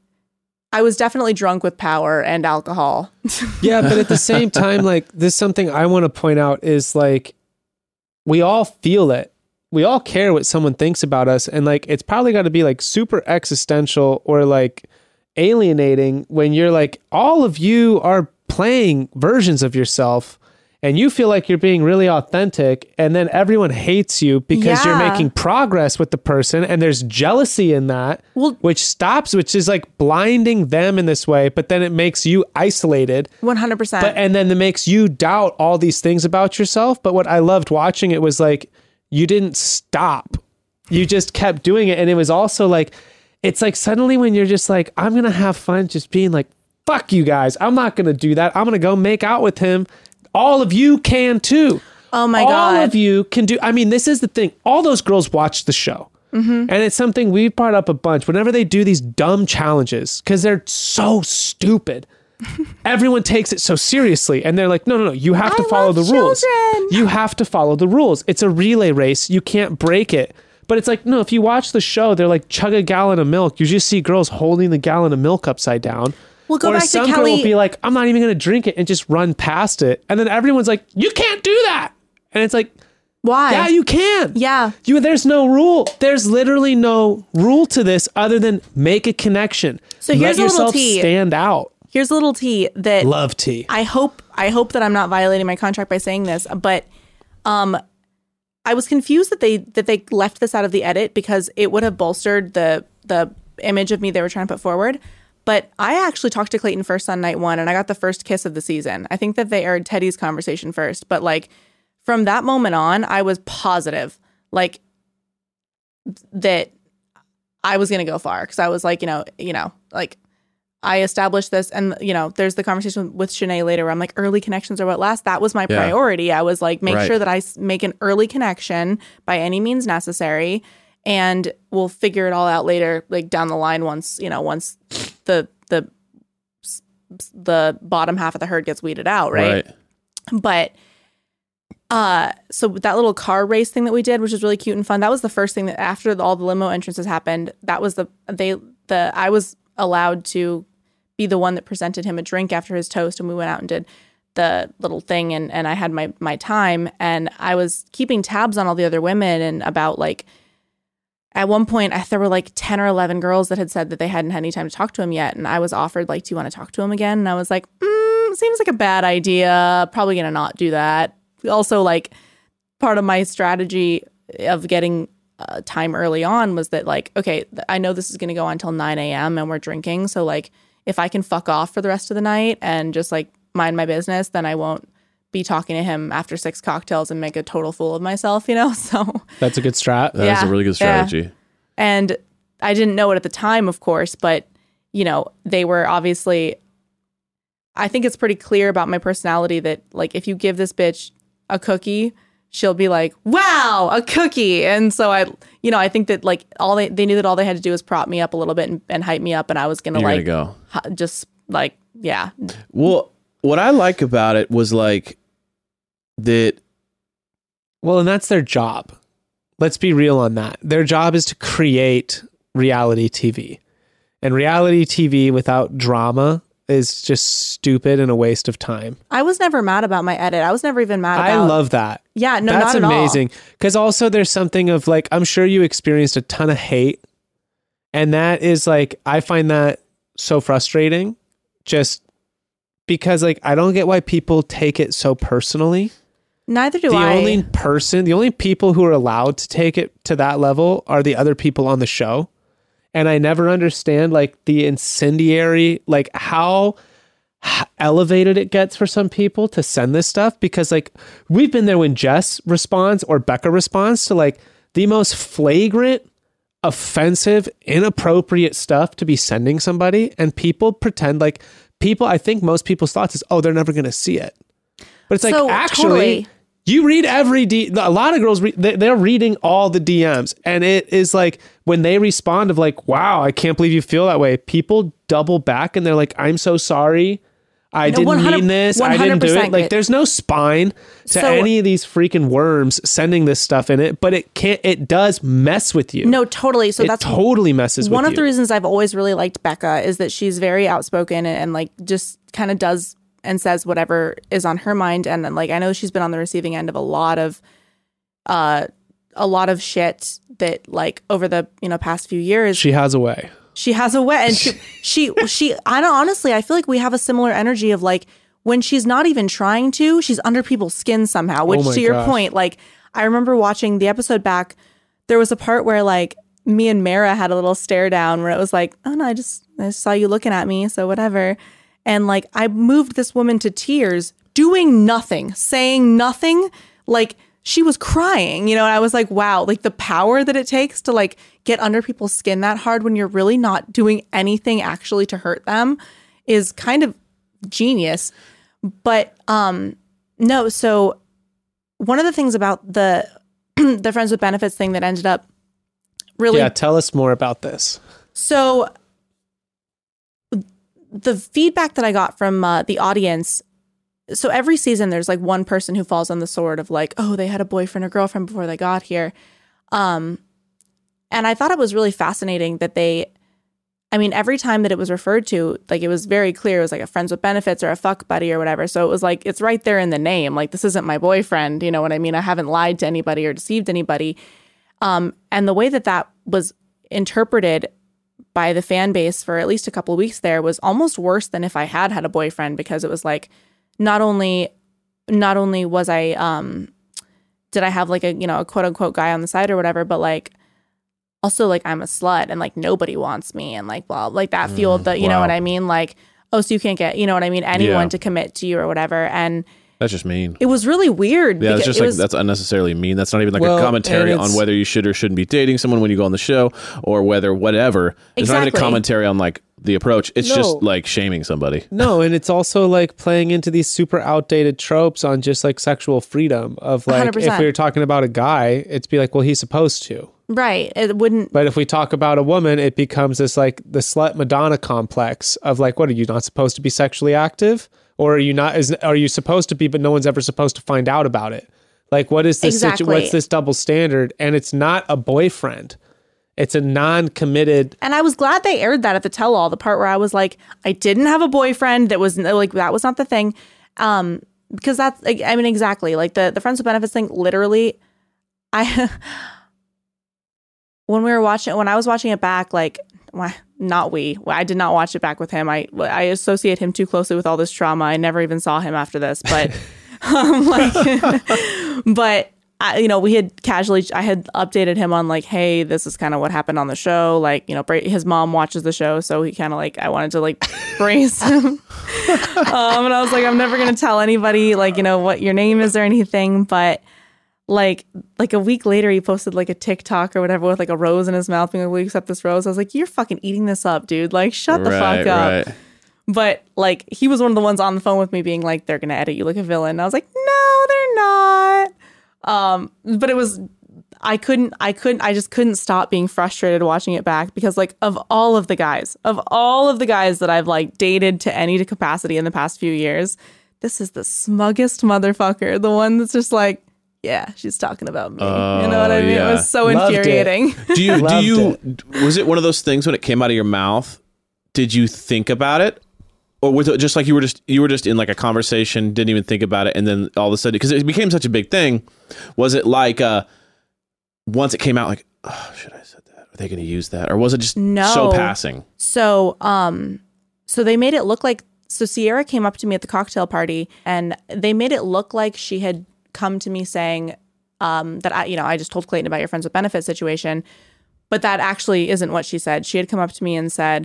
was definitely drunk with power and alcohol. Yeah, but at the same time, like, this something I want to point out is like, we all feel it. We all care what someone thinks about us. And like, it's probably got to be like super existential or like alienating when you're like, all of you are playing versions of yourself and you feel like you're being really authentic, and then everyone hates you because you're making progress with the person, and there's jealousy in that, which is like blinding them in this way, but then it makes you isolated. 100%. And then it makes you doubt all these things about yourself. But what I loved watching it was like, you didn't stop. You just kept doing it. And it was also like, it's like suddenly when you're just like, I'm going to have fun just being like, fuck you guys. I'm not going to do that. I'm going to go make out with him. All of you can too. Oh my God. All of you can do. I mean, this is the thing. All those girls watch the show. Mm-hmm. And it's something we've brought up a bunch. Whenever they do these dumb challenges, because they're so stupid, everyone takes it so seriously. And they're like, no, you have to follow the rules. You have to follow the rules. It's a relay race. You can't break it. But it's like, no, if you watch the show, they're like, chug a gallon of milk. You just see girls holding the gallon of milk upside down. We'll go or back some to girl Kelly. will be like, I'm not even going to drink it, and just run past it. And then everyone's like, you can't do that. And it's like, why? Yeah, you can. Yeah. There's no rule. There's literally no rule to this other than make a connection. So here's Let a little yourself tea. Stand out. Here's a little tea that Love tea. I hope that I'm not violating my contract by saying this, but I was confused that they left this out of the edit because it would have bolstered the image of me they were trying to put forward. But I actually talked to Clayton first on night one, and I got the first kiss of the season. I think that they aired Teddy's conversation first, but like from that moment on, I was positive like that I was going to go far, because I was like, you know, like I established this, and you know, there's the conversation with Shanae later where I'm like, early connections are what last. That was my priority. I was like, make sure that I make an early connection by any means necessary, and we'll figure it all out later, like down the line once the bottom half of the herd gets weeded out, right? But so that little car race thing that we did, which was really cute and fun, that was the first thing that after all the limo entrances happened, that was I was allowed to be the one that presented him a drink after his toast, and we went out and did the little thing, and I had my time, and I was keeping tabs on all the other women, and about like at one point there were like 10 or 11 girls that had said that they hadn't had any time to talk to him yet, and I was offered like, do you want to talk to him again? And I was like, seems like a bad idea, probably gonna not do that. Also, like, part of my strategy of getting time early on was that like, okay, I know this is gonna go on until 9 a.m. and we're drinking, so like if I can fuck off for the rest of the night and just like mind my business, then I won't be talking to him after 6 cocktails and make a total fool of myself, you know? So that's a good strat. That is a really good strategy. Yeah. And I didn't know it at the time, of course, but you know, they were obviously, I think it's pretty clear about my personality that like, if you give this bitch a cookie, she'll be like, wow, a cookie. And so I think that like they knew that all they had to do was prop me up a little bit and hype me up, and I was going to like go. Just like, yeah. Well, what I like about it was like that Well, and that's their job. Let's be real on that. Their job is to create reality TV. And reality TV without drama is just stupid and a waste of time. I was never mad about my edit. I was never even mad about... I love that. Yeah, no, that's not at all. amazing. Because also there's something of like, I'm sure you experienced a ton of hate. And that is like, I find that so frustrating just because like, I don't get why people take it so personally. Neither do the I. The only people who are allowed to take it to that level are the other people on the show. And I never understand like the incendiary, like how elevated it gets for some people to send this stuff, because like we've been there when Jess responds or Becca responds to like the most flagrant, offensive, inappropriate stuff to be sending somebody, and people pretend like I think most people's thoughts is, oh, they're never going to see it. But it's like, So, actually, totally. you read a lot of girls, they're reading all the DMs. And it is like, when they respond of like, wow, I can't believe you feel that way. People double back and they're like, I'm so sorry. I didn't mean this. I didn't do it. Like, there's no spine to any of these freaking worms sending this stuff in it, but it does mess with you. No, totally. So that's totally messes with you. One of the reasons I've always really liked Becca is that she's very outspoken and like just kind of does and says whatever is on her mind. And then like, I know she's been on the receiving end of a lot of shit that like over the, past few years. She has a way. She has a way. And she, I don't, honestly, I feel like we have a similar energy of like, when she's not even trying to, she's under people's skin somehow, which to your point, like I remember watching the episode back, there was a part where like me and Mara had a little stare down where it was like, oh no, I just saw you looking at me. So whatever. And like, I moved this woman to tears, doing nothing, saying nothing. Like she was crying, and I was like, wow, like the power that it takes to like get under people's skin that hard when you're really not doing anything actually to hurt them is kind of genius. But no, so one of the things about the the Friends with Benefits thing that ended up really... Yeah, tell us more about this. So the feedback that I got from the audience, so every season there's like one person who falls on the sword of like, oh, they had a boyfriend or girlfriend before they got here. And I thought it was really fascinating that every time that it was referred to, like it was very clear it was like a Friends with Benefits or a fuck buddy or whatever. So it was like, it's right there in the name. Like, this isn't my boyfriend. You know what I mean? I haven't lied to anybody or deceived anybody. And the way that was interpreted by the fan base for at least a couple of weeks there was almost worse than if I had a boyfriend, because it was like, not only was I, did I have like a quote unquote guy on the side or whatever, but like, also like I'm a slut and like nobody wants me. And like, well, like that fueled the, you know what I mean? Like, oh, so you can't get, anyone to commit to you or whatever. And that's just mean. It was really weird. Yeah, it's just like, that's unnecessarily mean. That's not even like a commentary on whether you should or shouldn't be dating someone when you go on the show, or whether whatever. It's not even a commentary on like the approach. It's just like shaming somebody. No, and it's also like playing into these super outdated tropes on just like sexual freedom of like, 100%. If we were talking about a guy, it's be like, well, he's supposed to. Right. It wouldn't. But if we talk about a woman, it becomes this like the slut Madonna complex of like, what, are you not supposed to be sexually active? Or are you not? Are you supposed to be, but no one's ever supposed to find out about it? Like, what is this? What's this double standard? And it's not a boyfriend; it's a non-committed. And I was glad they aired that at the tell-all. The part where I was like, I didn't have a boyfriend. That was like, that was not the thing. Because that's, I mean, exactly like the Friends with Benefits thing. Literally, when I was watching it back, like. I did not watch it back with him. I associate him too closely with all this trauma. I never even saw him after this, but we had casually, I had updated him on like, hey, this is kind of what happened on the show. Like, his mom watches the show. So he kind of like, I wanted to like brace him. And I was like, I'm never going to tell anybody like, what your name is or anything. But like a week later, he posted like a TikTok or whatever with like a rose in his mouth being like, will you accept this rose? I was like, you're fucking eating this up, dude. Like, shut the fuck up. Right. But like, he was one of the ones on the phone with me being like, they're going to edit you like a villain. And I was like, no, they're not. But it was, I just couldn't stop being frustrated watching it back, because like of all of the guys that I've like dated to any capacity in the past few years, this is the smuggest motherfucker. The one that's just like, yeah, she's talking about me. You know what I mean? Yeah. It was so Loved infuriating. Was it one of those things when it came out of your mouth? Did you think about it? Or was it just like you were just in like a conversation, didn't even think about it, and then all of a sudden, because it became such a big thing, was it like once it came out, like, oh, should I have said that? Are they going to use that? Or was it just so passing? So, so they made it look like, so Sierra came up to me at the cocktail party, and they made it look like she had come to me saying that I just told Clayton about your friends with benefits situation, but that actually isn't what she said. She had come up to me and said,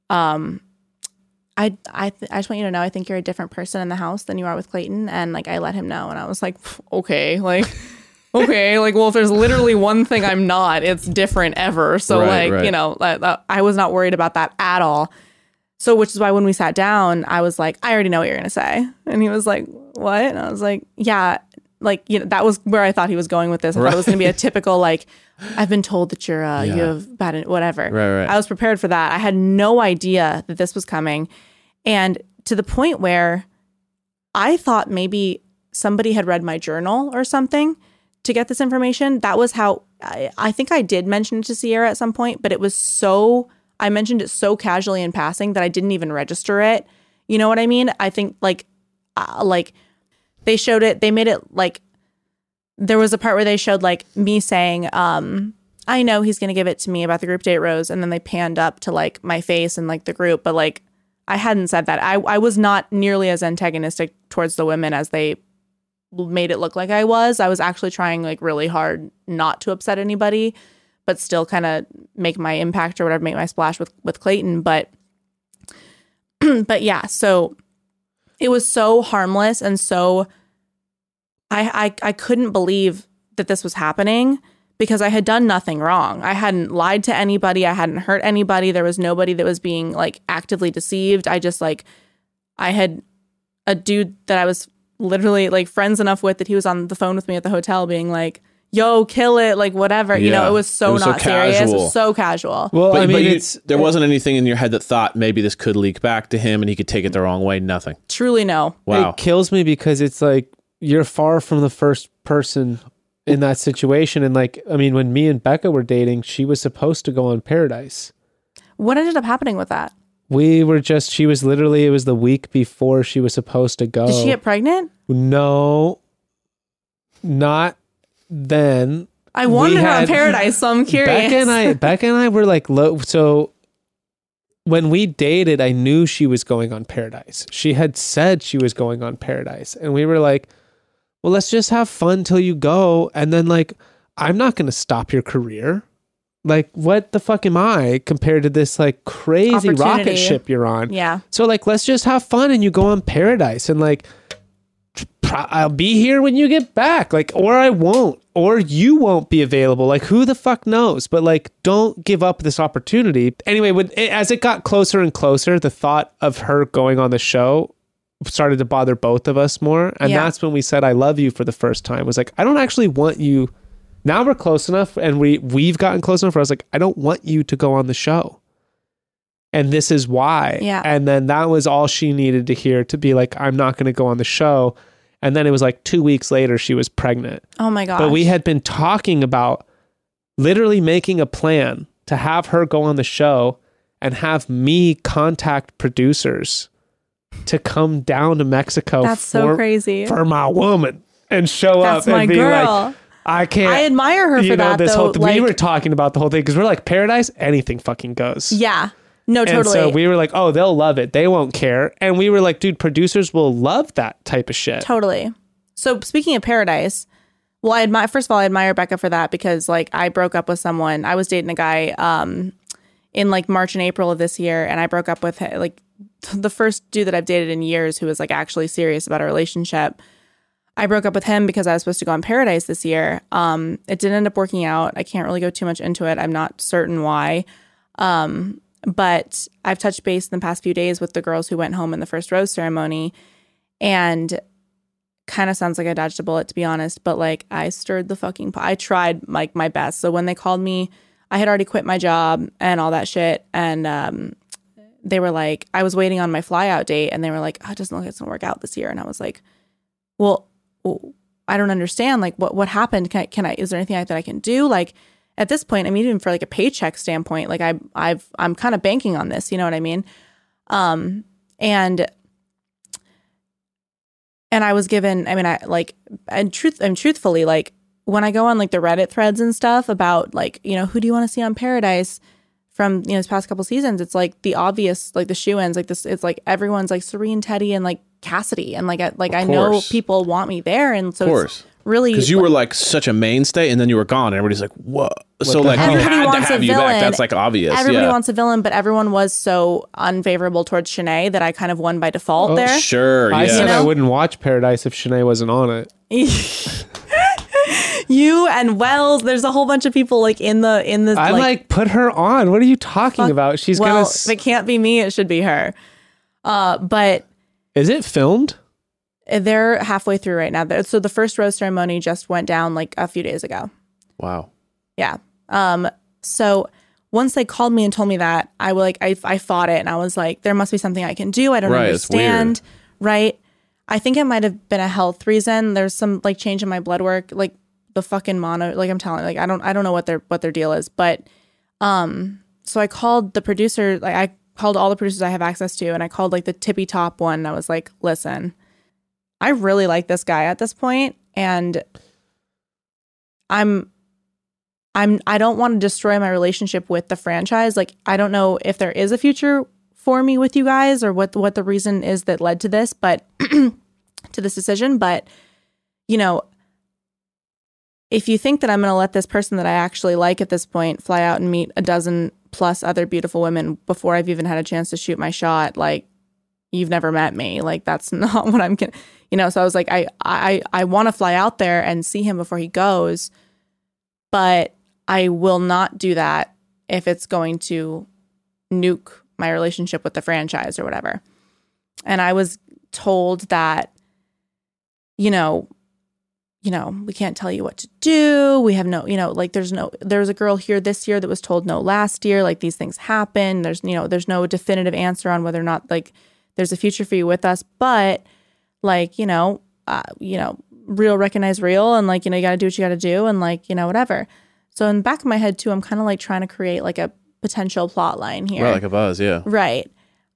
I just want you to know, I think you're a different person in the house than you are with Clayton. And like, I let him know. And I was like, okay, like, okay, like, well, if there's literally one thing I'm not, it's different ever. So right. You know, I was not worried about that at all. So, which is why when we sat down, I was like, I already know what you're going to say. And he was like, what? And I was like, yeah, like, you know, that was where I thought he was going with this. I thought it was going to be a typical, like, I've been told that you're, you have bad, whatever. Right. I was prepared for that. I had no idea that this was coming. And to the point where I thought maybe somebody had read my journal or something to get this information. That was how I think I did mention it to Sierra at some point, but it was I mentioned it so casually in passing that I didn't even register it. You know what I mean? I think like they showed it, they made it like, there was a part where they showed like me saying, I know he's going to give it to me about the group date rose. And then they panned up to like my face and like the group, but like, I hadn't said that. I was not nearly as antagonistic towards the women as they made it look like I was. I was actually trying like really hard not to upset anybody, but still kind of make my impact or whatever, make my splash with Clayton. But yeah, so it was so harmless. And so I couldn't believe that this was happening because I had done nothing wrong. I hadn't lied to anybody. I hadn't hurt anybody. There was nobody that was being like actively deceived. I just like, I had a dude that I was literally like friends enough with that he was on the phone with me at the hotel being like, yo, kill it, like whatever. You know, it was so not serious. It was so casual. Well, but, I mean, there wasn't anything in your head that thought maybe this could leak back to him and he could take it the wrong way. Nothing. Truly no. Wow. It kills me because it's like, you're far from the first person in that situation. And like, I mean, when me and Becca were dating, she was supposed to go on Paradise. What ended up happening with that? It was the week before she was supposed to go. Did she get pregnant? No, not then. I wanted her on Paradise, so I'm curious. Becca and I were like, so when we dated, I knew she was going on Paradise. She had said she was going on Paradise. And we were like, well, let's just have fun till you go. And then like, I'm not going to stop your career. Like, what the fuck am I compared to this like crazy rocket ship you're on? Yeah. So like, let's just have fun and you go on Paradise and like, I'll be here when you get back. Like, or I won't, or you won't be available. Like, who the fuck knows? But like, don't give up this opportunity. Anyway, as it got closer and closer, the thought of her going on the show started to bother both of us more. And that's when we said, I love you for the first time. It was like, I don't actually want you. Now we're close enough and we've gotten close enough where I was like, I don't want you to go on the show. And this is why. Yeah. And then that was all she needed to hear to be like, I'm not going to go on the show. And then it was like 2 weeks later, she was pregnant. Oh my gosh. But we had been talking about literally making a plan to have her go on the show and have me contact producers to come down to Mexico. That's so crazy. For my woman and show That's up and my be girl. like, I can't. I admire her for that, this though. we were talking about the whole thing because we're like, Paradise, anything fucking goes. Yeah. No, totally. And so we were like, oh, they'll love it. They won't care. And we were like, dude, producers will love that type of shit. Totally. So speaking of Paradise, well, first of all, I admire Becca for that because like I broke up with someone. I was dating a guy in like March and April of this year. And I broke up with like the first dude that I've dated in years who was like actually serious about a relationship. I broke up with him because I was supposed to go on Paradise this year. It didn't end up working out. I can't really go too much into it. I'm not certain why. But I've touched base in the past few days with the girls who went home in the first rose ceremony, and kind of sounds like I dodged a bullet, to be honest, but like I stirred the fucking pot. I tried like my best. So when they called me, I had already quit my job and all that shit. And they were like, I was waiting on my fly out date and they were like, oh, it doesn't look like it's gonna work out this year. And I was like, well, I don't understand. Like, what happened? Can I, is there anything that I can do? Like, at this point, I mean, even for like a paycheck standpoint, like I'm kind of banking on this, you know what I mean? And I was given, I mean, truthfully, like when I go on like the Reddit threads and stuff about like, you know, who do you want to see on Paradise from, you know, this past couple seasons, it's like the obvious, like the shoe-ins, like this, it's like everyone's like Serene, Teddy, and like Cassidy. And like I know people want me there. And so it's really, because you were like such a mainstay and then you were gone and everybody's like, what? So like everybody you had wants to have a you villain. back. That's like obvious. Everybody wants a villain, but everyone was so unfavorable towards Shanae that I kind of won by default there. Sure. I said You know? I wouldn't watch Paradise if Shanae wasn't on it. You and Wells, there's a whole bunch of people like in the I like put her on. What are you talking about? She's well, gonna. if it can't be me, it should be her. But Is it filmed? they're halfway through right now. So the first rose ceremony just went down like a few days ago. Wow. Yeah. So once they called me and told me that, I fought it and I was like, there must be something I can do. I don't understand. Right. I think it might have been a health reason. There's some like change in my blood work, like the fucking mono, like I'm telling you, like I don't know what their deal is. But so I called the producer, like I called all the producers I have access to, and I called like the tippy top one. I was like, listen, I really like this guy at this point, and I don't want to destroy my relationship with the franchise. Like, I don't know if there is a future for me with you guys or what the reason is that led to this, but to this decision. But, you know, if you think that I'm going to let this person that I actually like at this point fly out and meet a dozen plus other beautiful women before I've even had a chance to shoot my shot, like, you've never met me. Like, that's not what I'm going to, you know? So I was like, I want to fly out there and see him before he goes, but I will not do that if it's going to nuke my relationship with the franchise or whatever. And I was told that, you know, we can't tell you what to do. We have no, you know, like there's a girl here this year that was told no last year. Like, these things happen. There's no definitive answer on whether or not like there's a future for you with us. But like, real recognize real, and like, you got to do what you got to do, and like, whatever. So in the back of my head too, I'm kind of like trying to create like a potential plot line here. Right, like a buzz, yeah. Right.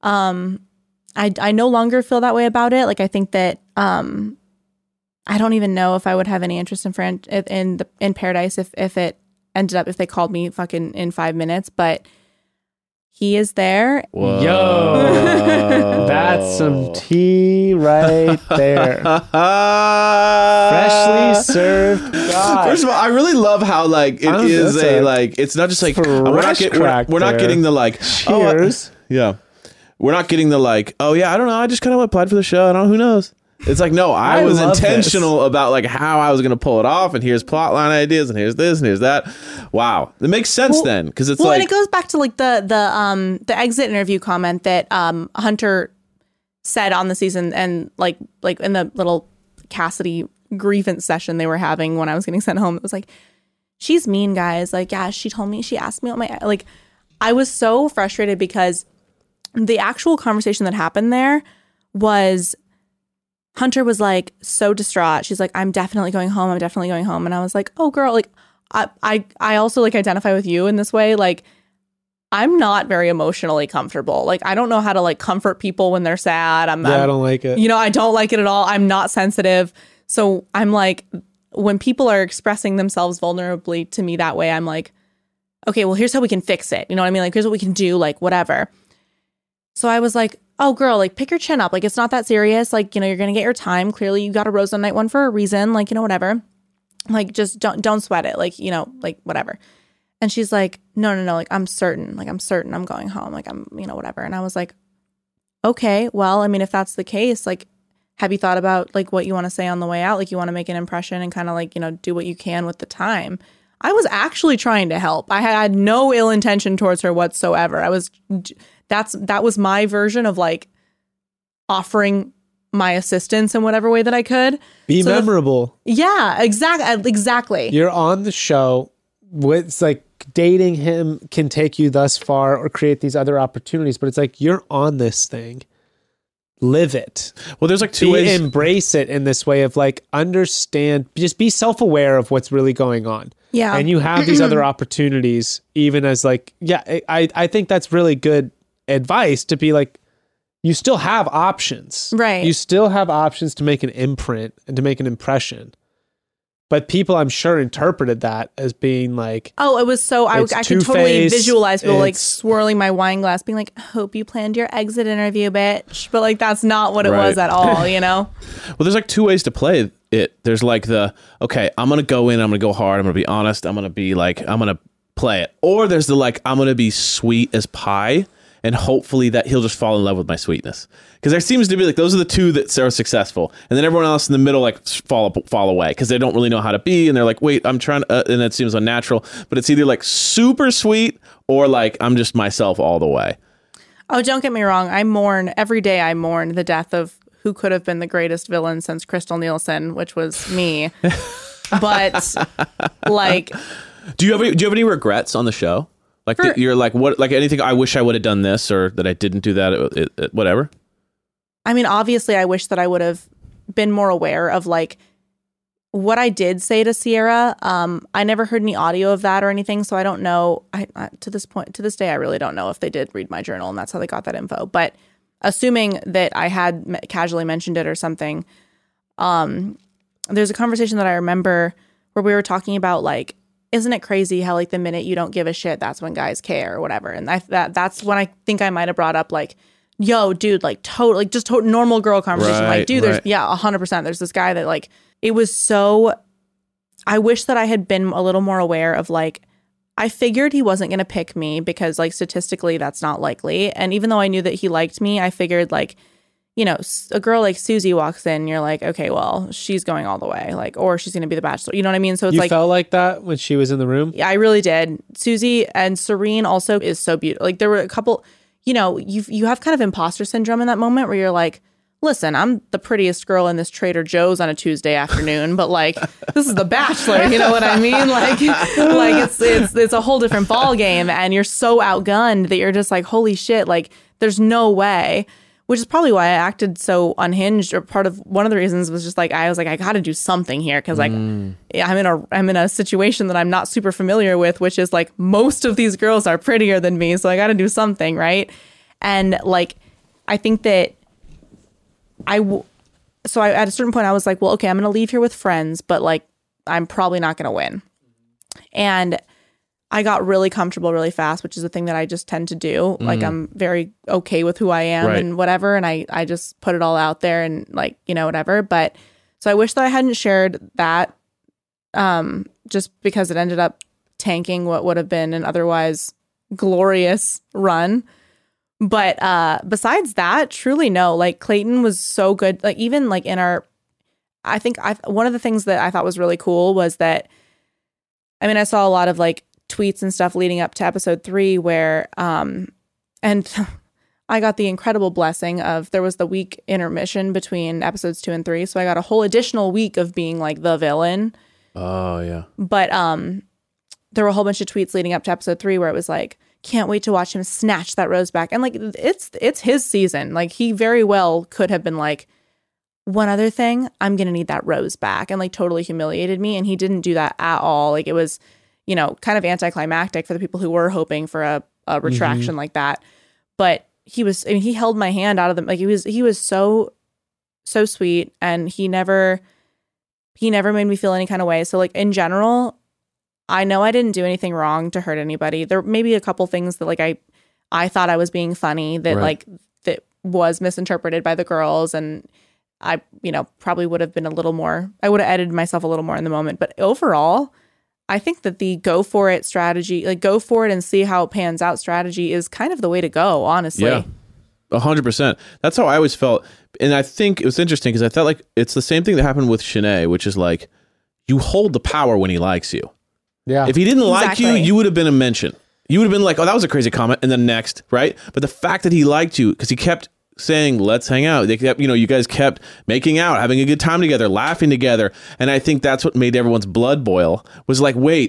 I no longer feel that way about it. Like, I think that I don't even know if I would have any interest in Paradise if it ended up, if they called me fucking in 5 minutes, but he is there. Whoa. Yo, that's some tea right there. Freshly served. God. First of all, I really love how like it is like it's not just like we're not getting the like cheers. Yeah, we're not getting the like, oh yeah, I don't know, I just kind of applied for the show. I don't know, who knows. It's like, no, I was intentional about like how I was going to pull it off, and here's plotline ideas, and here's this, and here's that. Wow, it makes sense then, because it's like, and it goes back to like the exit interview comment that Hunter said on the season, and like in the little Cassidy grievance session they were having when I was getting sent home. It was like, she's mean, guys. Like, yeah, she asked me what my, like, I was so frustrated because the actual conversation that happened there was, Hunter was like so distraught. She's like, I'm definitely going home. And I was like, oh girl, like I also like identify with you in this way. Like, I'm not very emotionally comfortable. Like, I don't know how to like comfort people when they're sad. I don't like it. I don't like it at all. I'm not sensitive. So I'm like, when people are expressing themselves vulnerably to me that way, I'm like, okay, well, here's how we can fix it. You know what I mean? Like, here's what we can do, like whatever. So I was like, oh girl, like pick your chin up. Like, it's not that serious. Like, you're going to get your time. Clearly you got a rose on night one for a reason. Like, whatever. Like, just don't sweat it. Like, like whatever. And she's like, no. Like, I'm certain I'm going home. Like, I'm, whatever. And I was like, okay, well, I mean, if that's the case, like, have you thought about like what you want to say on the way out? Like, you want to make an impression and kind of like, do what you can with the time. I was actually trying to help. I had no ill intention towards her whatsoever. That was my version of like offering my assistance in whatever way that I could. Be memorable. Yeah, exactly. You're on the show. It's like dating him can take you thus far or create these other opportunities, but it's like you're on this thing. live it. Well, there's like two ways. Embrace it in this way of like understand, just be self-aware of what's really going on. Yeah. And you have these other opportunities, even as like, I think that's really good advice to be like, you still have options. Right. You still have options to make an imprint and to make an impression. But people, I'm sure, interpreted that as being like, oh, it was so, I could totally visualize people like swirling my wine glass, being like, hope you planned your exit interview, bitch. But like, that's not what it was at all, you know? Well, there's like two ways to play it. There's like okay, I'm going to go in, I'm going to go hard, I'm going to be honest, I'm going to be like, I'm going to play it. Or there's the like, I'm going to be sweet as pie, and hopefully that he'll just fall in love with my sweetness. Because there seems to be like, those are the two that are successful. And then everyone else in the middle like fall away because they don't really know how to be. And they're like, wait, I'm trying to, and it seems unnatural. But it's either like super sweet or like, I'm just myself all the way. Oh, don't get me wrong. Every day I mourn the death of who could have been the greatest villain since Crystal Nielsen, which was me. But like. Do you have any regrets on the show? Like you're like, what, like anything, I wish I would have done this or that I didn't do that, whatever. I mean, obviously I wish that I would have been more aware of like what I did say to Sierra. I never heard any audio of that or anything. So I don't know. To this day, I really don't know if they did read my journal and that's how they got that info. But assuming that I had casually mentioned it or something, there's a conversation that I remember where we were talking about like, isn't it crazy how like the minute you don't give a shit, that's when guys care or whatever. And that's when I think I might have brought up like, yo, dude, like totally just normal girl conversation. Like, dude, there's 100%. There's this guy that like, it was so, I wish that I had been a little more aware of like, I figured he wasn't going to pick me because like statistically that's not likely. And even though I knew that he liked me, I figured like, you know, a girl like Susie walks in, you're like, okay, well, she's going all the way, like, or she's going to be the bachelor. You know what I mean? So it's you like, felt like that when she was in the room? Yeah, I really did. Susie and Serene also is so beautiful. Like there were a couple, you know, you have kind of imposter syndrome in that moment where you're like, listen, I'm the prettiest girl in this Trader Joe's on a Tuesday afternoon, but like, this is The Bachelor, you know what I mean? Like it's a whole different ball game, and you're so outgunned that you're just like, holy shit, like there's no way. Which is probably why I acted so unhinged, or one of the reasons was just like, I was like, I got to do something here because like I'm in a situation that I'm not super familiar with, which is like most of these girls are prettier than me, so I got to do something, right? And like, I think that so at a certain point I was like, well, okay, I'm going to leave here with friends, but like I'm probably not going to win. And I got really comfortable really fast, which is a thing that I just tend to do. Like I'm very okay with who I am and whatever. And I just put it all out there and like, you know, whatever. But so I wish that I hadn't shared that just because it ended up tanking what would have been an otherwise glorious run. But besides that, truly no, like Clayton was so good. Like even like in our, one of the things that I thought was really cool was that, I mean, I saw a lot of like tweets and stuff leading up to episode 3 where and I got the incredible blessing of there was the week intermission between episodes 2 and 3, so I got a whole additional week of being like the villain. Oh yeah. But there were a whole bunch of tweets leading up to episode 3 where it was like, can't wait to watch him snatch that rose back. And like it's his season. Like he very well could have been like, one other thing, I'm gonna need that rose back, and like totally humiliated me, and he didn't do that at all. Like it was, you know, kind of anticlimactic for the people who were hoping for a retraction like that. But he held my hand out of them. Like he was so sweet, and he never made me feel any kind of way. So like in general, I know I didn't do anything wrong to hurt anybody. There may be a couple things that like I thought I was being funny that like that was misinterpreted by the girls, and I, you know, probably would have been a little more, I would have edited myself a little more in the moment. But overall, I think that the go for it strategy, like go for it and see how it pans out strategy, is kind of the way to go, honestly. Yeah, 100%. That's how I always felt. And I think it was interesting because I felt like it's the same thing that happened with Shanae, which is like, you hold the power when he likes you. Yeah. If he didn't like you, you would have been a mention. You would have been like, oh, that was a crazy comment. And then next, right? But the fact that he liked you, because he kept saying, let's hang out. They kept, you know, you guys kept making out, having a good time together, laughing together. And I think that's what made everyone's blood boil, was like, wait,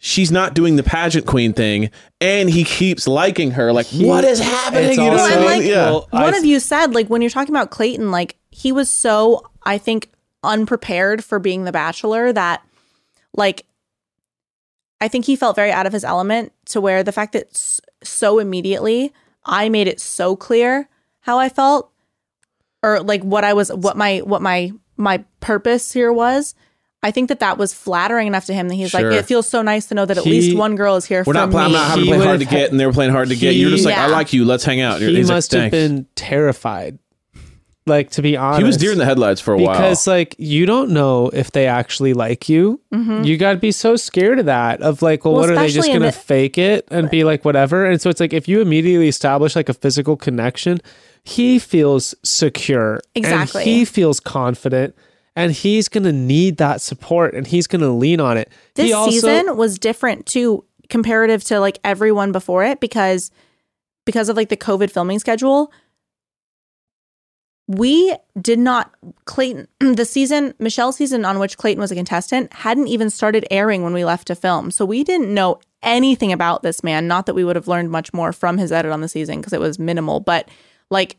she's not doing the pageant queen thing, and he keeps liking her. Like, what is happening? You know what I mean? One of you said, like, when you're talking about Clayton, like, he was so, I think, unprepared for being the Bachelor that, like, I think he felt very out of his element, to where the fact that so immediately I made it so clear how I felt, or like what my purpose here was. I think that was flattering enough to him that he's like, it feels so nice to know that at least one girl is here for me. I'm not having to play hard to get, and they were playing hard to get. You're just like, I like you. Let's hang out. He must have been terrified. Like, to be honest. He was deer in the headlights for a while. Because, like, you don't know if they actually like you. Mm-hmm. You got to be so scared of that. Of like, well what are they just going to fake it and be like, whatever? And so it's like, if you immediately establish like a physical connection, he feels secure. Exactly. And he feels confident. And he's going to need that support, and he's going to lean on it. This season was different too, comparative to like everyone before it, because of like the COVID filming schedule. We did not, Clayton, Michelle's season on which Clayton was a contestant hadn't even started airing when we left to film. So we didn't know anything about this man. Not that we would have learned much more from his edit on the season, because it was minimal, but like,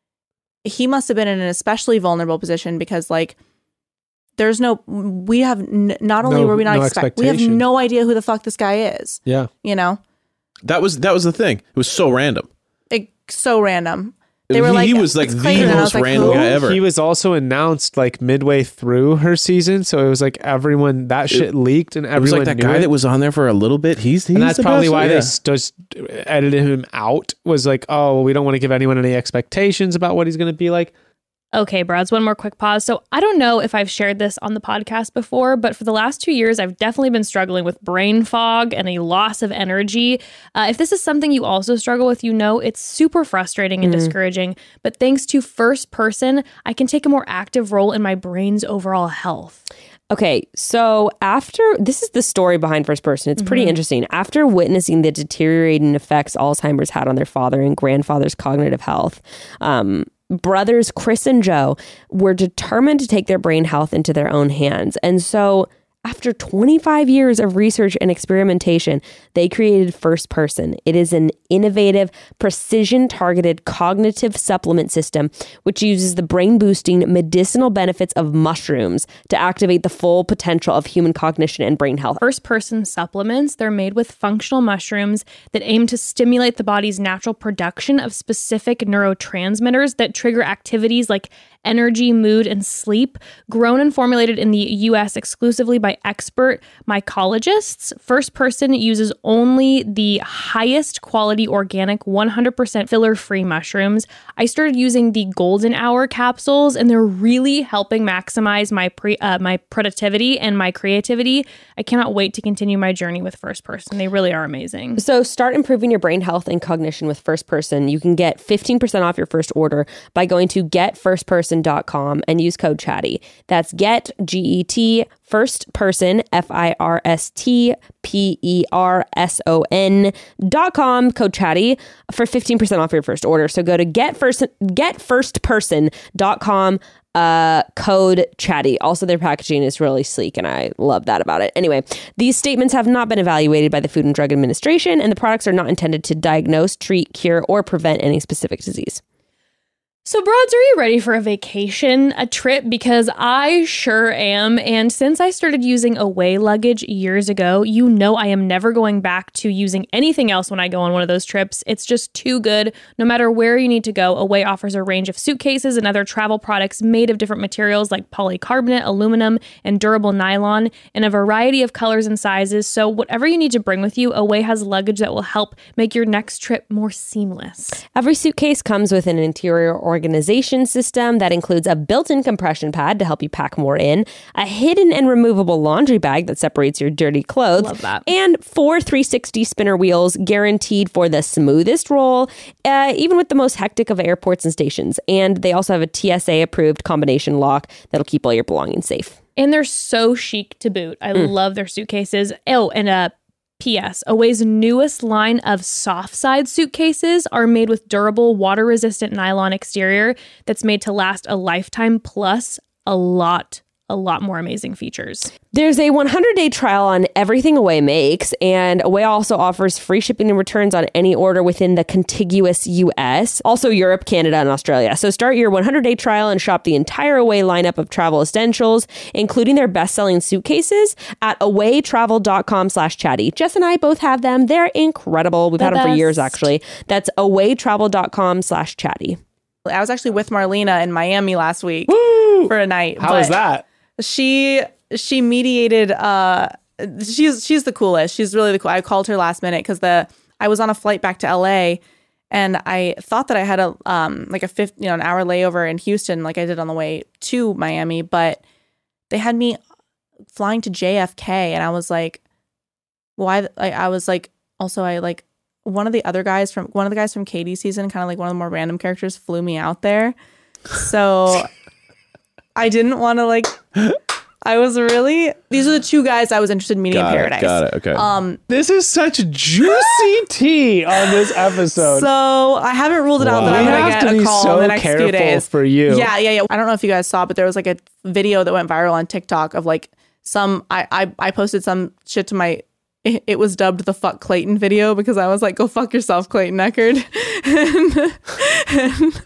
he must have been in an especially vulnerable position, because like, there's no, we have not only were we not expecting, we have no idea who the fuck this guy is. Yeah. You know? That was the thing. It was so random. So random. They were he was like the most random guy ever. He was also announced like midway through her season, so it was like everyone shit leaked, and everyone it was like that guy that was on there for a little bit. He's and that's probably why they just edited him out. Was like, oh, well, we don't want to give anyone any expectations about what he's going to be like. Okay, Broads, one more quick pause. So I don't know if I've shared this on the podcast before, but for the last 2 years, I've definitely been struggling with brain fog and a loss of energy. If this is something you also struggle with, you know it's super frustrating and discouraging. But thanks to First Person, I can take a more active role in my brain's overall health. Okay, so this is the story behind First Person. It's pretty interesting. After witnessing the deteriorating effects Alzheimer's had on their father and grandfather's cognitive health, brothers Chris and Joe were determined to take their brain health into their own hands. And so after 25 years of research and experimentation, they created First Person. It is an innovative, precision-targeted cognitive supplement system which uses the brain-boosting medicinal benefits of mushrooms to activate the full potential of human cognition and brain health. First Person supplements, they're made with functional mushrooms that aim to stimulate the body's natural production of specific neurotransmitters that trigger activities like energy, mood, and sleep. Grown and formulated in the U.S. exclusively by expert mycologists, First Person uses only the highest quality organic 100% filler-free mushrooms. I started using the Golden Hour capsules, and they're really helping maximize my my productivity and my creativity. I cannot wait to continue my journey with First Person. They really are amazing. So start improving your brain health and cognition with First Person. You can get 15% off your first order by going to getfirstperson.com and use code chatty. That's GET First Person, FIRSTPERSON.com, code chatty for 15% off your first order. So go to getfirstperson.com, code chatty. Also, their packaging is really sleek, and I love that about it. Anyway, these statements have not been evaluated by the Food and Drug Administration, and the products are not intended to diagnose, treat, cure, or prevent any specific disease. So, Broads, are you ready for a vacation, a trip? Because I sure am. And since I started using Away luggage years ago, you know I am never going back to using anything else when I go on one of those trips. It's just too good. No matter where you need to go, Away offers a range of suitcases and other travel products made of different materials like polycarbonate, aluminum, and durable nylon in a variety of colors and sizes. So whatever you need to bring with you, Away has luggage that will help make your next trip more seamless. Every suitcase comes with an interior organization system that includes a built-in compression pad to help you pack more in, a hidden and removable laundry bag that separates your dirty clothes, love that, and 4 360 spinner wheels guaranteed for the smoothest roll, even with the most hectic of airports and stations. And they also have a TSA-approved combination lock that'll keep all your belongings safe. And they're so chic to boot. I love their suitcases. Oh, and P.S. Away's newest line of soft-side suitcases are made with durable, water-resistant nylon exterior that's made to last a lifetime plus a lot a lot more amazing features. There's a 100-day trial on everything Away makes, and Away also offers free shipping and returns on any order within the contiguous US, also Europe, Canada, and Australia. So start your 100-day trial and shop the entire Away lineup of travel essentials, including their best-selling suitcases at awaytravel.com/chatty. Jess and I both have them. They're incredible. We've had them for years, actually. That's awaytravel.com/chatty. I was actually with Marlena in Miami last week for a night. How was that? She mediated. She's the coolest. She's really the cool. I called her last minute because I was on a flight back to LA, and I thought that I had an hour layover in Houston, like I did on the way to Miami, but they had me flying to JFK, and I was like, why? I was like, also one of the guys from Katie's season, kind of like one of the more random characters, flew me out there, so. I didn't want to these are the two guys I was interested in meeting in Paradise. Got it. Okay. This is such juicy tea on this episode. So I haven't ruled it out that I'm going to get a call in the next few days. For you. Yeah. I don't know if you guys saw, but there was like a video that went viral on TikTok of like I posted some shit to my, it was dubbed the Fuck Clayton video because I was like, go fuck yourself, Clayton Eckerd. and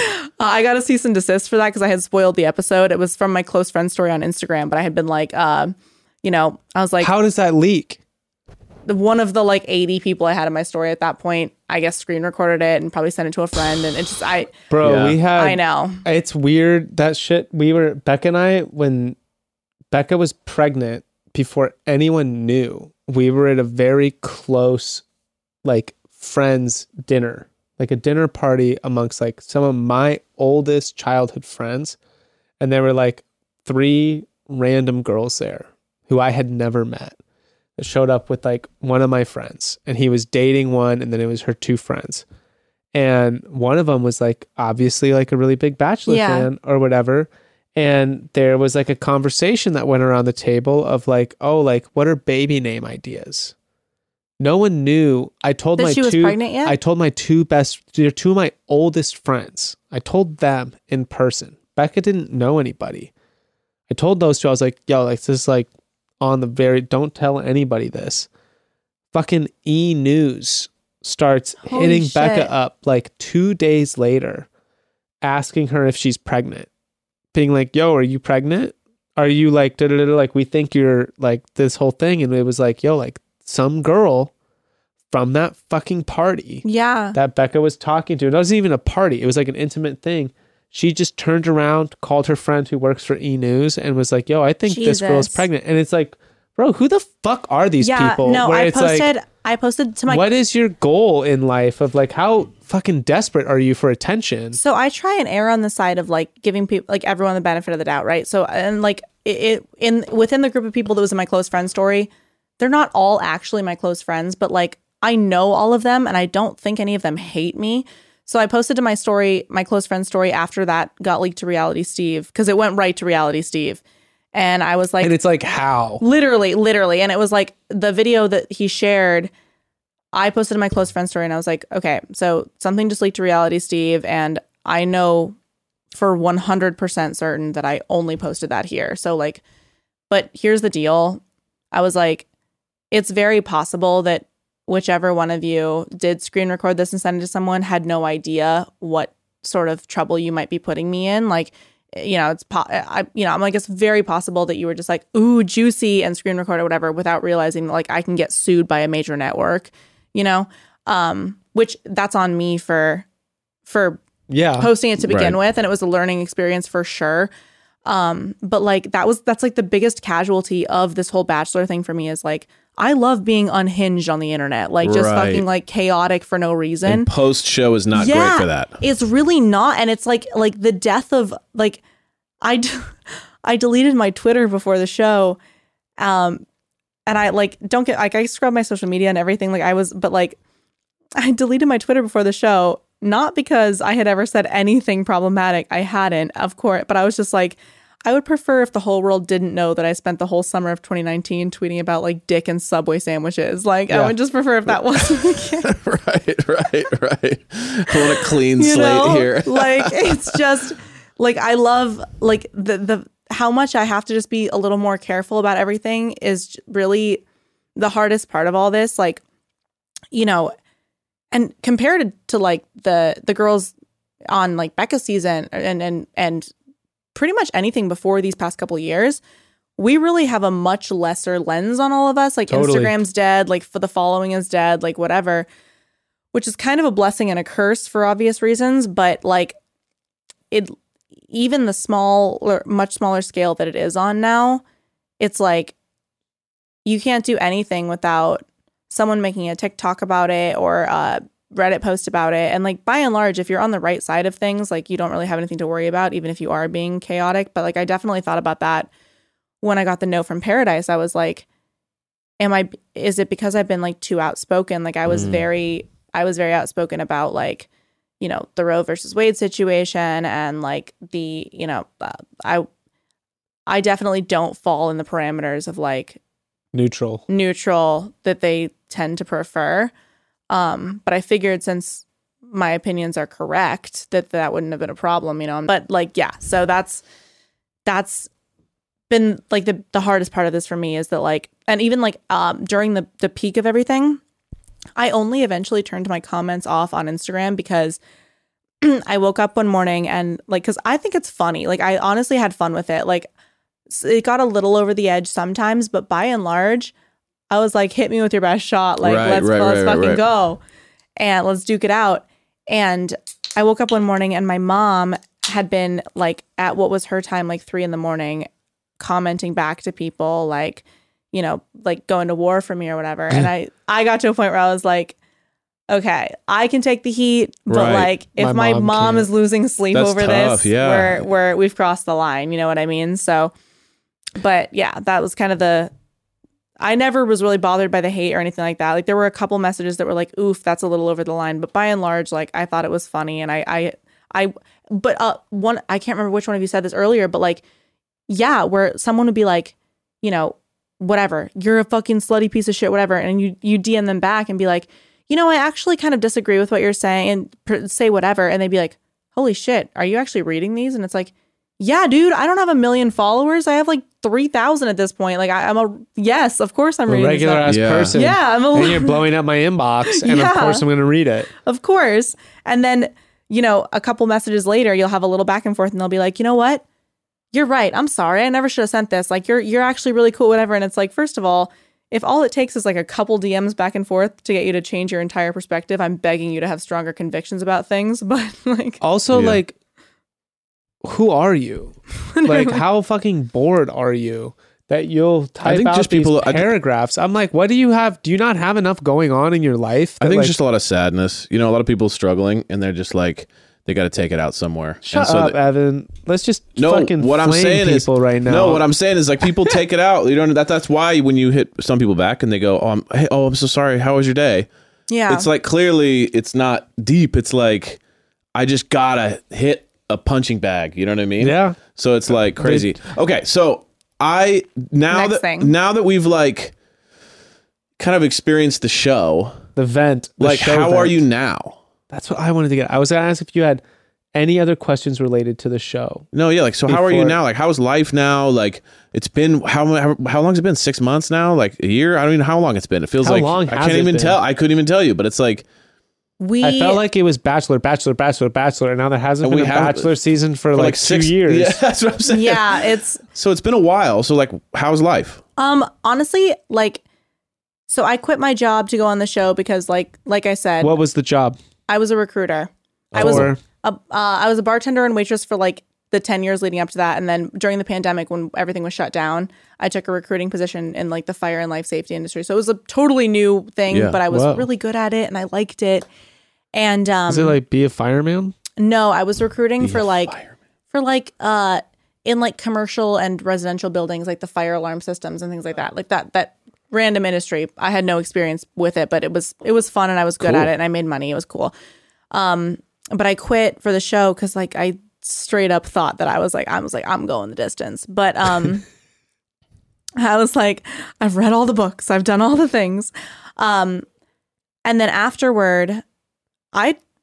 I got a cease and desist for that because I had spoiled the episode. It was from my close friend story on Instagram, but I had been like, I was like, how does that leak? One of the like 80 people I had in my story at that point, I guess screen recorded it and probably sent it to a friend. And it just, I know. It's weird. That shit. Becca and I, when Becca was pregnant, before anyone knew, we were at a very close, like, friends dinner, like a dinner party amongst like some of my oldest childhood friends. And there were like 3 random girls there who I had never met that showed up with like one of my friends, and he was dating one, and then it was her 2 friends. And one of them was like, obviously like a really big Bachelor fan or whatever. And there was like a conversation that went around the table of like, oh, like what are baby name ideas? No one knew. I told that she was pregnant yet? I told my 2 they're 2 of my oldest friends. I told them in person. Becca didn't know anybody. I told those 2, I was like, yo, like this is like on the don't tell anybody this. Fucking E! News starts hitting Becca up like 2 days later, asking her if she's pregnant. Being like, yo, are you pregnant? Are you like, like, we think you're like this whole thing. And it was like, yo, like some girl from that fucking party that Becca was talking to. It wasn't even a party. It was like an intimate thing. She just turned around, called her friend who works for E! News and was like, yo, I think this girl's pregnant. And it's like, bro, who the fuck are these people? No, I posted to my... What is your goal in life of like, how fucking desperate are you for attention? So I try and err on the side of like giving people, like everyone the benefit of the doubt, right? So, and like within the group of people that was in my close friend story, they're not all actually my close friends, but like I know all of them and I don't think any of them hate me. So I posted to my story, my close friend story after that got leaked to Reality Steve because it went right to Reality Steve. And I was like... And it's like, how? Literally. And it was like the video that he shared, I posted in my close friend story and I was like, okay, so something just leaked to Reality Steve and I know for 100% certain that I only posted that here. So like, but here's the deal. I was like, it's very possible that whichever one of you did screen record this and send it to someone had no idea what sort of trouble you might be putting me in. Like, you know, I'm like, it's very possible that you were just like, ooh, juicy and screen record or whatever without realizing that like I can get sued by a major network, you know, which that's on me for posting it to begin with. And it was a learning experience for sure. But like, that's like the biggest casualty of this whole Bachelor thing for me is like, I love being unhinged on the internet, like just fucking like chaotic for no reason. And post show is not great for that. It's really not. And it's like the death of like, I deleted my Twitter before the show. And I like, don't get like, I scrubbed my social media and everything. Like I deleted my Twitter before the show, not because I had ever said anything problematic. I hadn't, of course, but I was just like, I would prefer if the whole world didn't know that I spent the whole summer of 2019 tweeting about like dick and Subway sandwiches. Like, I would just prefer if that wasn't the case. Right. I want a clean slate here. Like, it's just like, I love like how much I have to just be a little more careful about everything is really the hardest part of all this. Like, you know, and compared to like the girls on like Becca's season and pretty much anything before these past couple years, we really have a much lesser lens on all of us. Like Instagram's dead, like for the following is dead, like whatever, which is kind of a blessing and a curse for obvious reasons. But like even the small or much smaller scale that it is on now, it's like you can't do anything without someone making a TikTok about it or a Reddit post about it. And like by and large, if you're on the right side of things, like you don't really have anything to worry about, even if you are being chaotic. But like I definitely thought about that when I got the note from Paradise. I was like, is it because I've been like too outspoken? Like I was very outspoken about like, you know, the Roe versus Wade situation and like the, you know, I definitely don't fall in the parameters of like neutral that they tend to prefer. But I figured since my opinions are correct that wouldn't have been a problem, you know. But like, yeah, so that's been like the hardest part of this for me is that like, and even like during the peak of everything, I only eventually turned my comments off on Instagram because I woke up one morning and like, because I think it's funny. Like I honestly had fun with it. Like it got a little over the edge sometimes, but by and large, I was like, hit me with your best shot. Like, let's fucking go. And let's duke it out. And I woke up one morning and my mom had been like at what was her time, like 3 a.m, commenting back to people like, you know, like going to war for me or whatever. And I got to a point where I was like, okay, I can take the heat, but like if my mom is losing sleep over tough, this, where we've crossed the line, you know what I mean? So, but yeah, that was kind of I never was really bothered by the hate or anything like that. Like there were a couple messages that were like, oof, that's a little over the line. But by and large, like I thought it was funny. And I can't remember which one of you said this earlier, but like, yeah, where someone would be like, you know, whatever, you're a fucking slutty piece of shit, whatever. And you DM them back and be like, you know, I actually kind of disagree with what you're saying and say whatever. And they'd be like, holy shit, are you actually reading these? And it's like, yeah, dude, I don't have 1 million followers. I have like 3,000 at this point. Like yes, of course I'm reading regular ass person. Yeah, and you're blowing up my inbox, and of course I'm going to read it. Of course. And then, you know, a couple messages later, you'll have a little back and forth, and they'll be like, you know what? You're right. I'm sorry. I never should have sent this. Like you're actually really cool, whatever. And it's like, first of all, if all it takes is like a couple DMs back and forth to get you to change your entire perspective, I'm begging you to have stronger convictions about things. But like, also like, who are you? Like, how fucking bored are you that you'll type out these paragraphs? I'm like, what do you have? Do you not have enough going on in your life? I think it's just a lot of sadness. You know, a lot of people struggling, and they're just like, they got to take it out somewhere. Shut up, Evan. Let's just fucking what I'm saying is right now. No, what I'm saying is like people take it out. You don't. That's why when you hit some people back and they go, I'm so sorry. How was your day? Yeah, it's like clearly it's not deep. It's like I just gotta hit a punching bag. You know what I mean? Yeah. So it's like crazy. Okay, so now that we've like kind of experienced the show, the vent, like how are you now? That's what I wanted to get. I was gonna ask if you had any other questions related to the show. No, yeah, like so how are you now? Like how's life now? Like it's been how long's it been? 6 months now? Like a year? I don't even know how long it's been. It feels like I can't even tell. I couldn't even tell you, but it's like I felt like it was Bachelor, and now there hasn't been a Bachelor season for like 2 years. Yeah, that's what I'm saying. Yeah, so it's been a while. So like, how's life? Honestly, like, so I quit my job to go on the show because, like I said, what was the job? I was a recruiter. I was a bartender and waitress for like the 10 years leading up to that, and then during the pandemic when everything was shut down, I took a recruiting position in like the fire and life safety industry. So it was a totally new thing, but I was really good at it and I liked it. And is it like be a fireman? No, I was recruiting for in like commercial and residential buildings, like the fire alarm systems and things like that. Like that random industry. I had no experience with it, but it was fun and I was good at it and I made money. It was cool. But I quit for the show because like I straight up thought that I was like I'm going the distance. But I was like, I've read all the books, I've done all the things. And then afterward, I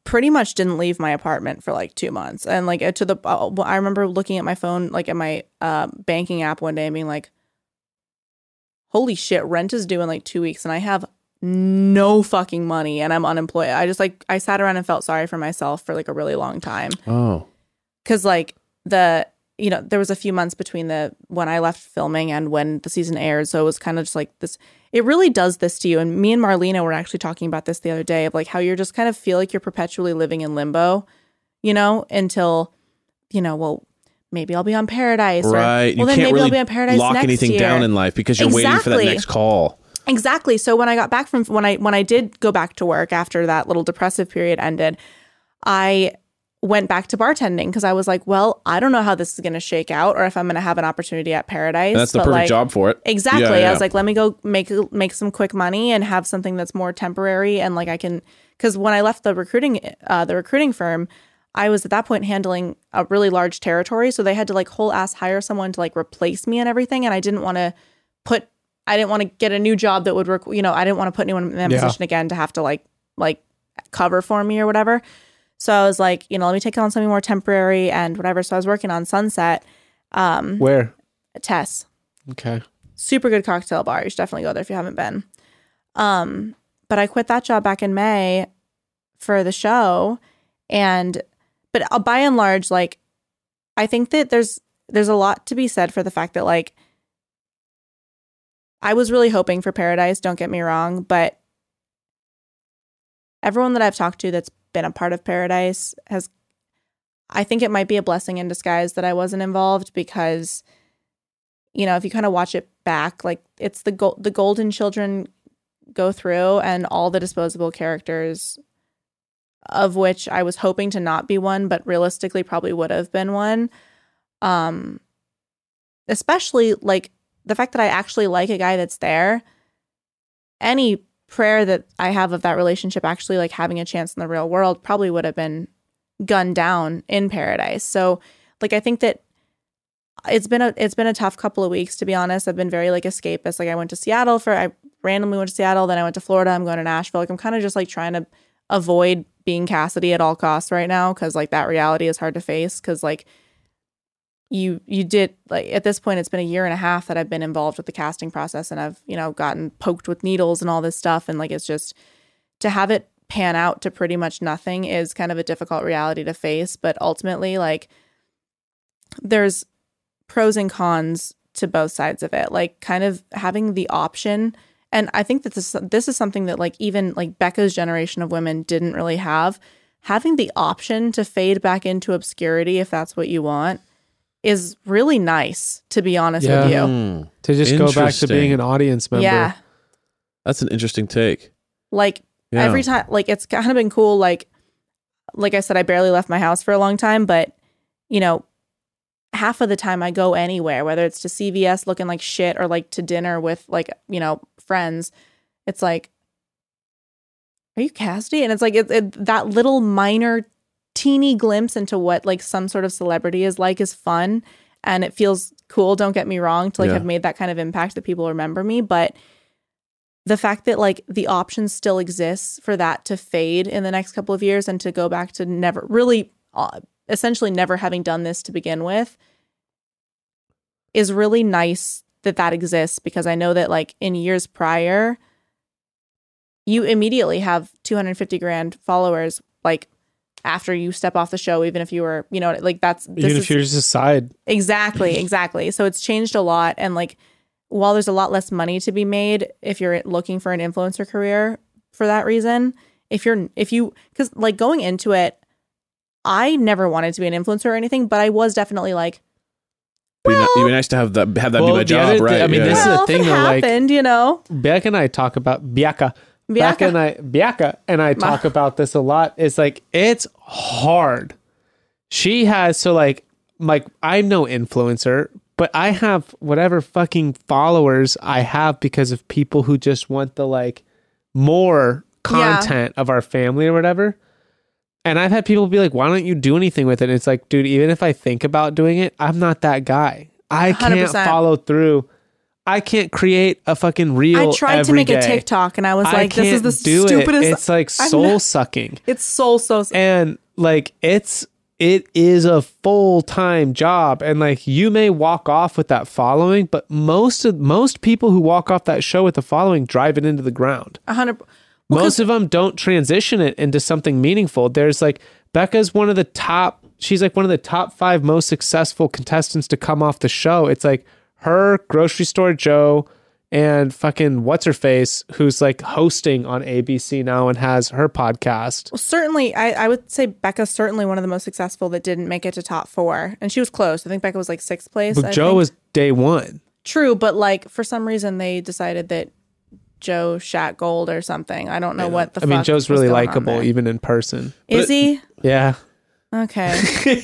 pretty much didn't leave my apartment for like 2 months. And like I remember looking at my phone, like at my banking app one day and being like, holy shit, rent is due in like 2 weeks and I have no fucking money and I'm unemployed. I sat around and felt sorry for myself for like a really long time. Oh. Cause like there was a few months between when I left filming and when the season aired. So it was kind of just like this, it really does this to you. And me and Marlena were actually talking about this the other day of like how you're just kind of feel like you're perpetually living in limbo, until, well, maybe I'll be on Paradise. Right. Well, then maybe I'll be on Paradise lock next anything year. down in life because you're waiting for that next call. Exactly. So when I got back from when I did go back to work after that little depressive period ended, I went back to bartending because I was like, well, I don't know how this is going to shake out or if I'm going to have an opportunity at Paradise. And that's the perfect job for it. Exactly. Yeah. I was like, let me go make some quick money and have something that's more temporary. And like I can, because when I left the recruiting firm, I was at that point handling a really large territory. So they had to like whole ass hire someone to like replace me and everything. And I didn't want to get a new job that would, I didn't want to put anyone in that position again to have to like cover for me or whatever. So I was like, let me take on something more temporary and whatever. So I was working on Sunset. Where? Tess. Okay. Super good cocktail bar. You should definitely go there if you haven't been. But I quit that job back in May for the show. But by and large, like, I think that there's a lot to be said for the fact that like, I was really hoping for Paradise, don't get me wrong, but everyone that I've talked to that's been a part of Paradise I think it might be a blessing in disguise that I wasn't involved because, if you kind of watch it back, like it's the golden children go through and all the disposable characters, of which I was hoping to not be one, but realistically probably would have been one. Especially like the fact that I actually like a guy that's there. Any prayer that I have of that relationship actually like having a chance in the real world probably would have been gunned down in Paradise. So like I think that it's been a tough couple of weeks, to be honest. I've been very like escapist. Like I randomly went to Seattle, then I went to Florida, I'm going to Nashville. Like I'm kind of just like trying to avoid being Cassidy at all costs right now because like that reality is hard to face because like you did like at this point it's been 1.5 years that I've been involved with the casting process and I've gotten poked with needles and all this stuff and like it's just to have it pan out to pretty much nothing is kind of a difficult reality to face, but ultimately like there's pros and cons to both sides of it, like kind of having the option. And I think that this is something that like even like Becca's generation of women didn't really have. Having the option to fade back into obscurity if that's what you want is really nice, to be honest with you. To just go back to being an audience member. Yeah. That's an interesting take. Like every time, like it's kind of been cool. Like I said, I barely left my house for a long time, but half of the time I go anywhere, whether it's to CVS looking like shit or like to dinner with like, friends. It's like, are you Cassidy? And it's like that little minor teeny glimpse into what like some sort of celebrity is like is fun and it feels cool, don't get me wrong, to like have made that kind of impact that people remember me, but the fact that like the option still exists for that to fade in the next couple of years and to go back to never really essentially never having done this to begin with is really nice that exists because I know that like in years prior you immediately have 250,000 followers like after you step off the show, even if you were, like if you're just a side. Exactly. So it's changed a lot. And like, while there's a lot less money to be made, if you're looking for an influencer career for that reason, because like going into it, I never wanted to be an influencer or anything, but I was definitely like, it'd be nice to have that be my job, right? I mean, this is the thing that happened, Becca and I talk about Bianca and I talk about this a lot. It's like it's hard. She has like I'm no influencer, but I have whatever fucking followers I have because of people who just want the like more content of our family or whatever. And I've had people be like, why don't you do anything with it? And it's like, dude, even if I think about doing it, I'm not that guy. I 100%. Can't follow through. I can't create a fucking reel. I tried to make a TikTok and I was like, this is the stupidest. It's like soul sucking. It's so and like it is a full-time job, and like you may walk off with that following, but most people who walk off that show with the following drive it into the ground. 100. Most of them don't transition it into something meaningful. There's like Becca's one of the top. She's like one of the top 5 most successful contestants to come off the show. It's like her, Grocery Store Joe, and fucking what's her face, who's like hosting on ABC now and has her podcast. Well, certainly, I would say Becca's certainly one of the most successful that didn't make it to top 4, and she was close. I think Becca was like 6th place. But Joe was day 1. True, but like for some reason they decided that Joe shat gold or something. I don't know what the. I mean, Joe's really likable even in person. Is he? Yeah. Okay.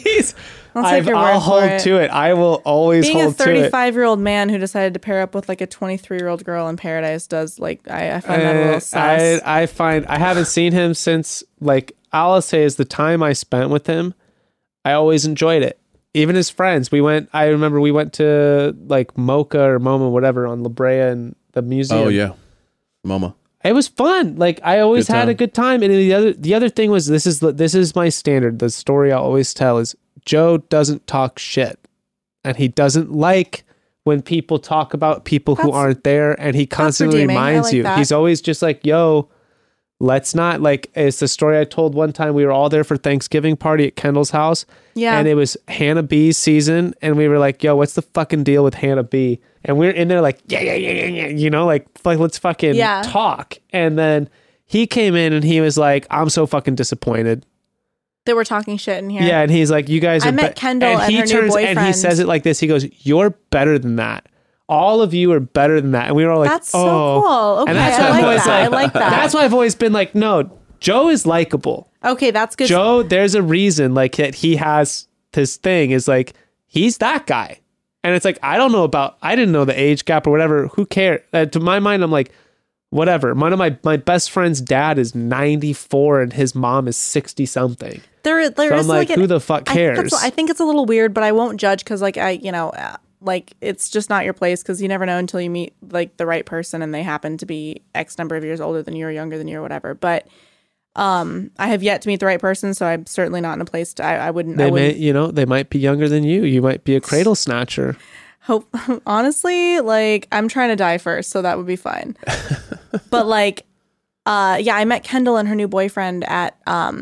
I'll hold to it. I will always hold to it. Being a 35-year-old man who decided to pair up with like a 23-year-old girl in Paradise does like I find that a little sus. I haven't seen him since like I'll say is the time I spent with him. I always enjoyed it. Even his friends. I remember we went to like Mocha or MoMA, whatever, on La Brea and the museum. Oh yeah, MoMA. It was fun. Like I always had a good time. And the other thing was this is my standard. The story I'll always tell is Joe doesn't talk shit, and he doesn't like when people talk about people who aren't there, and he constantly reminds you. He's always just like, yo, let's not, like, it's the story I told one time. We were all there for Thanksgiving party at Kendall's house. Yeah. And it was Hannah B's season. And we were like, yo, what's the fucking deal with Hannah B? And we're in there like, yeah. You know, like let's fucking talk. And then he came in and he was like, I'm so fucking disappointed. They were talking shit in here. Yeah. And he's like, you guys are. I met Kendall and her new boyfriend. And he says it like this. He goes, you're better than that. All of you are better than that. And we were all like, that's so cool. Okay, I like that. That's why I've always been like, no, Joe is likable. Okay, that's good. Joe, there's a reason like that he has this thing is like, he's that guy. And it's like, I didn't know the age gap or whatever. Who cares? To my mind, I'm like, whatever. One of my best friend's dad is 94 and his mom is 60 something. There so is I'm like who the fuck cares? I think it's a little weird, but I won't judge because like like it's just not your place because you never know until you meet like the right person and they happen to be X number of years older than you or younger than you or whatever. But I have yet to meet the right person, so I'm certainly not in a place to. I wouldn't. They might be younger than you. You might be a cradle snatcher. Honestly, like I'm trying to die first, so that would be fine. But like, I met Kendall and her new boyfriend at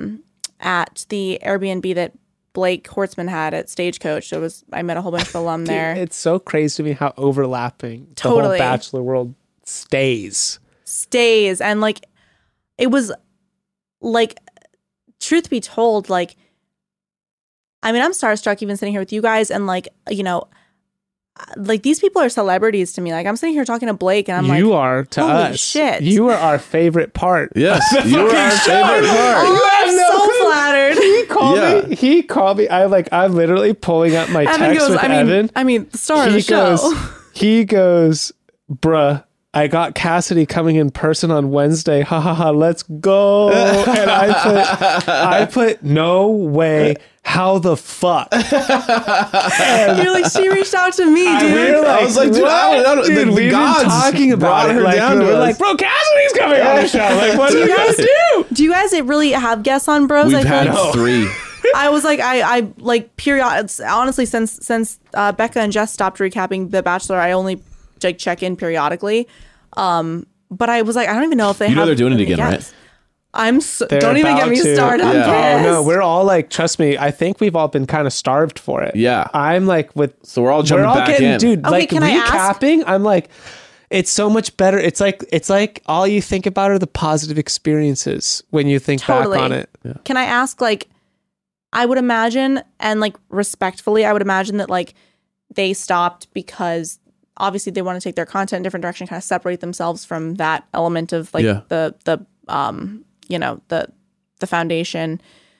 the Airbnb that Blake Hortzman had at Stagecoach. I met a whole bunch of alum there. It's so crazy to me how overlapping the whole Bachelor world stays. And like, it was like, truth be told, like, I mean, I'm starstruck even sitting here with you guys and like, you know, like these people are celebrities to me. Like I'm sitting here talking to Blake and I'm like, you are to holy us. Shit. You are our favorite part. Yes, you are our favorite part. I'm so flattered. He called me. I'm literally pulling up my text with Evan. I mean, the star of the show. He goes, bruh, I got Cassidy coming in person on Wednesday. Ha ha ha, let's go. And I put no way. How the fuck? You're like, she reached out to me, dude. I was like, dude, we've been talking about it. Like, we're like, bro, Cassidy's coming on the show. Like, what do you guys do? Do you guys really have guests on Bros? We've had 3. I was like, I like honestly, since Becca and Jess stopped recapping The Bachelor, I only like check in periodically. But I was like, I don't even know if they have. They're doing it again, right? Don't even get me started on this. No, we're all like, trust me, I think we've all been kind of starved for it. Yeah. I'm like so we're all jumping back in. Dude, okay, like can recapping, I'm like, it's so much better. It's like all you think about are the positive experiences when you think back on it. Yeah. Can I ask, like, I would imagine, and like respectfully, I would imagine that like they stopped because obviously they want to take their content in a different direction, kind of separate themselves from that element of like the you know, the foundation.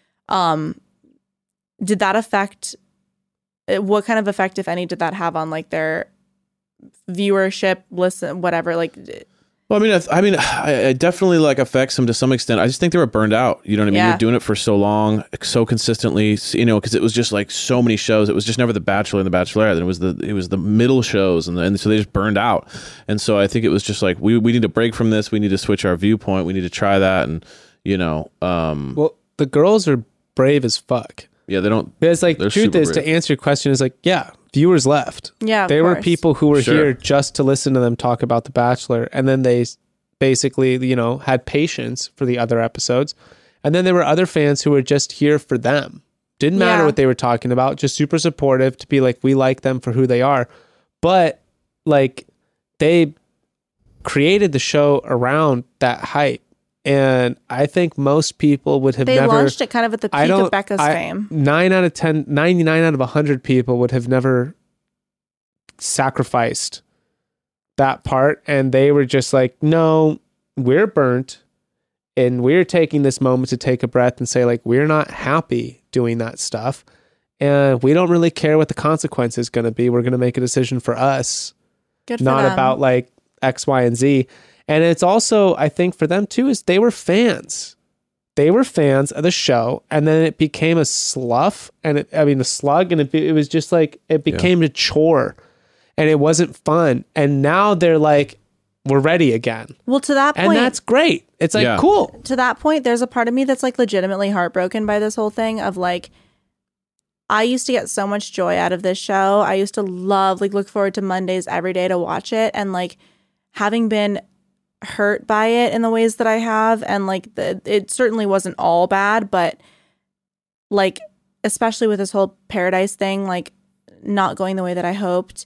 Did that affect, what kind of effect, if any, did that have on like their viewership, listen, whatever? Like, Well, I definitely like affects them to some extent. I just think they were burned out. You know what I mean? Yeah. You're doing it for so long, so consistently, you know, because it was just like so many shows. It was just never The Bachelor and The Bachelorette. It was the middle shows, and so they just burned out. And so I think it was just like we need a break from this. We need to switch our viewpoint. We need to try that, and you know. Well, the girls are brave as fuck. Yeah, they don't. Because like, the truth is, brave. to answer your question, is like, yeah, viewers left. Yeah, they were people who were Sure. here just to listen to them talk about The Bachelor, and then they basically, you know, had patience for the other episodes, and then there were other fans who were just here for them. Didn't matter what they were talking about, just super supportive to be like, we like them for who they are. But like, they created the show around that hype. And I think most people would have never... They launched it kind of at the peak of Becca's fame. 9 out of 10, 99 out of 100 people would have never sacrificed that part. And they were just like, no, we're burnt. And we're taking this moment to take a breath and say, like, we're not happy doing that stuff. And we don't really care what the consequence is going to be. We're going to make a decision for us. Good for not them. about like X, Y, and Z. And it's also, I think for them too, is they were fans. They were fans of the show, and then it became a slough, and a slug, and it was just like, it became a chore, and it wasn't fun. And now they're like, we're ready again. Well, to that point, and that's great. It's like, cool. To that point, there's a part of me that's like legitimately heartbroken by this whole thing of like, I used to get so much joy out of this show. I used to love, like, look forward to Mondays every day to watch it, and like having been hurt by it in the ways that I have, and like it certainly wasn't all bad, but like especially with this whole Paradise thing, like not going the way that I hoped,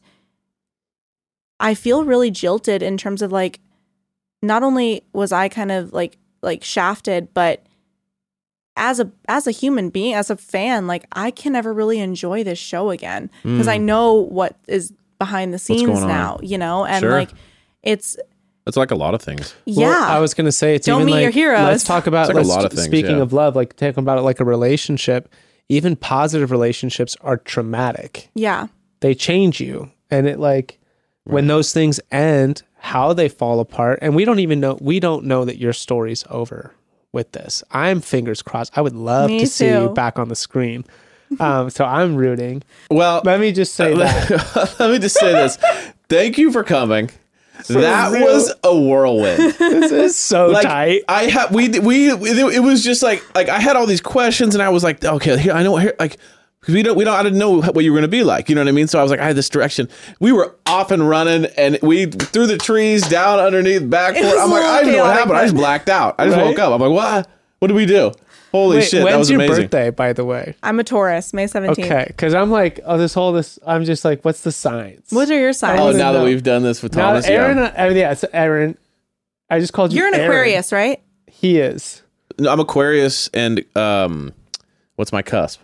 I feel really jilted in terms of like, not only was I kind of like shafted, but as a human being, as a fan, like I can never really enjoy this show again because I know what is behind the scenes now, you know, and like it's like a lot of things. Yeah. Well, I was going to say, it's Don't even meet like, your heroes. let's talk about, It's like a lot of things, speaking yeah. of love, like talking about it like a relationship, even positive relationships are traumatic. Yeah. They change you. And it like, when those things end, how they fall apart. And we don't know that your story's over with this. I'm fingers crossed. I would love Me to see you too. back on the screen. So I'm rooting. Well, Let me just say that. let me just say this. Thank you for coming. That real. was a whirlwind. This is so Like tight. I had it was just like I had all these questions, and I was like, okay, here I know here, like, because I didn't know what you were gonna be like, you know what I mean? So I was like, I had this direction. We were off and running, and we through the trees, down underneath, back forth. was I'm a like, I little didn't know what chaotic, happened. I just blacked out. I just Right? woke up. I'm like, what? What did we do? Holy Wait, shit, that when's was your amazing. birthday, by the way? I'm a Taurus, May 17th. Okay, because I'm like, I'm just like, what's the signs? What are your signs? Oh, wanna now that know. we've done this with Now, Thomas, Aaron, so Aaron, I just called you You're an Aaron. Aquarius, right? He is. No, I'm Aquarius, and what's my cusp?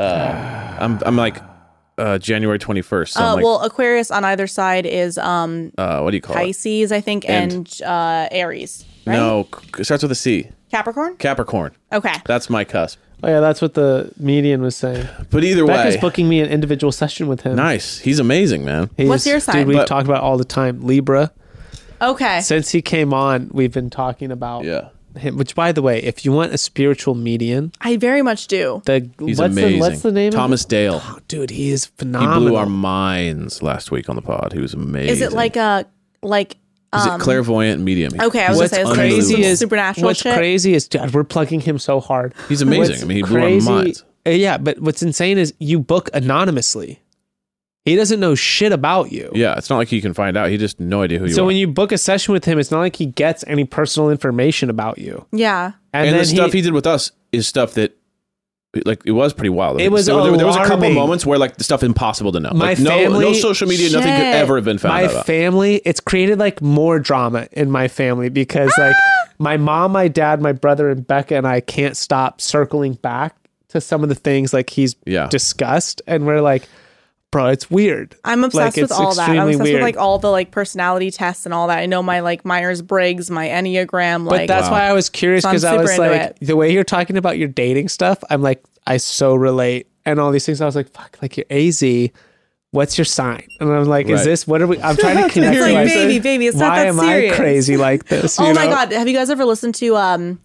I'm like January 21st. So I'm like, Well, Aquarius on either side is what do you call it? Pisces, I think, and Aries. Right? No, it starts with a C. Capricorn? Capricorn. Okay. That's my cusp. Oh yeah, that's what the median was saying. But either Becca's way, booking me an individual session with him. nice. He's amazing, man. What's your sign? Dude, we But- talk about all the time. Libra. Okay. Since he came on, we've been talking about Yeah. him. Which, by the way, if you want a spiritual median, I very much do. He's what's amazing. what's the name? Thomas of Dale. it? Oh, dude, he is He phenomenal. blew our minds last week on the pod. He was amazing. Is it like a Is it clairvoyant and medium? Okay, I was What's gonna say it's crazy some is supernatural what's shit. crazy is dude, we're plugging him so hard. He's amazing. What's I mean, he blew our crazy- minds. Yeah, but what's insane is you book anonymously. He doesn't know shit about you. Yeah, it's not like he can find out. He just no idea who you So are. when you book a session with him, it's not like he gets any personal information about you. Yeah. and then the stuff he did with us is stuff that, like, it was pretty wild. It was there was a couple alarming. moments where like the stuff impossible to know. My Like, family- no social media, nothing could Shit. ever have been found My out about. family, it's created like more drama in my family because like my mom, my dad, my brother, and Becca and I can't stop circling back to some of the things like he's Yeah. discussed, and we're like, bro, it's weird. I'm obsessed Like, with it's all that. I'm extremely obsessed weird. with like all the like personality tests and all that. I know my like Myers-Briggs, my Enneagram. But Like that's why I was curious So I'm because I super was into like, it. the way you're talking about your dating stuff, I'm like, I so relate and all these things. I was like, fuck, like your AZ, what's your sign? And I'm like, is Right. this, what are we, I'm trying to connect. It's like, like, baby, it's not why that am serious. I crazy like this? Oh you my know? God. Have you guys ever listened to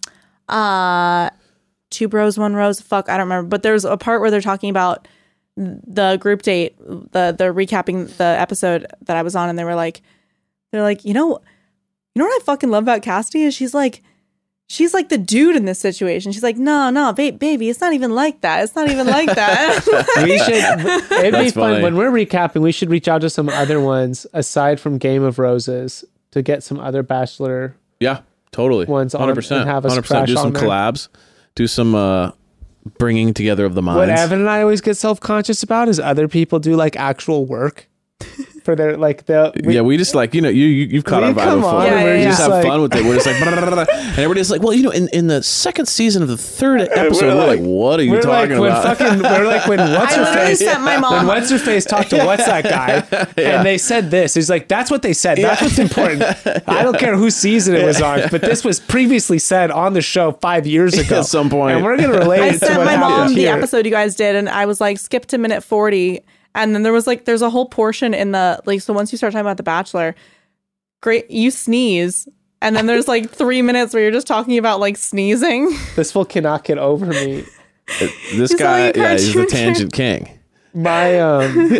Two Bros, One Rose? Fuck, I don't remember. But there's a part where they're talking about the group date, the recapping the episode that I was on, and they're like, you know what I fucking love about Cassidy is she's like the dude in this situation. She's like, no, baby, it's not even like that. It's not even like that. We should, it'd be That's fun funny. when we're recapping. We should reach out to some other ones aside from Game of Roses to get some other Bachelor. Yeah, totally. Ones on 100%. and have us 100%. crash Do some on there. collabs. Do some bringing together of the minds. What Evan and I always get self-conscious about is other people do like actual work for their like we just like, you've caught our we vibe come before. on and we're We just just have like- fun with it. We're just like, and everybody's like, well, in the second season of the third episode, we're like, what are you we're like talking when about? we're like when what's I her literally face sent my when mom. what's her face talked to what's that guy and they said this. He's like, that's what they said. That's what's important. I don't care whose season it was on, but this was previously said on the show 5 years ago At some point. and we're gonna relate I it to sent what my mom happened the here. episode you guys did, and I was like, skip to minute 40. And then there's a whole portion in the, like, so once you start talking about The Bachelor, great, you sneeze. And then there's like 3 minutes where you're just talking about like sneezing. This fool cannot get over me. This He's guy, like a yeah, he's the cartoon tangent king. My But no, we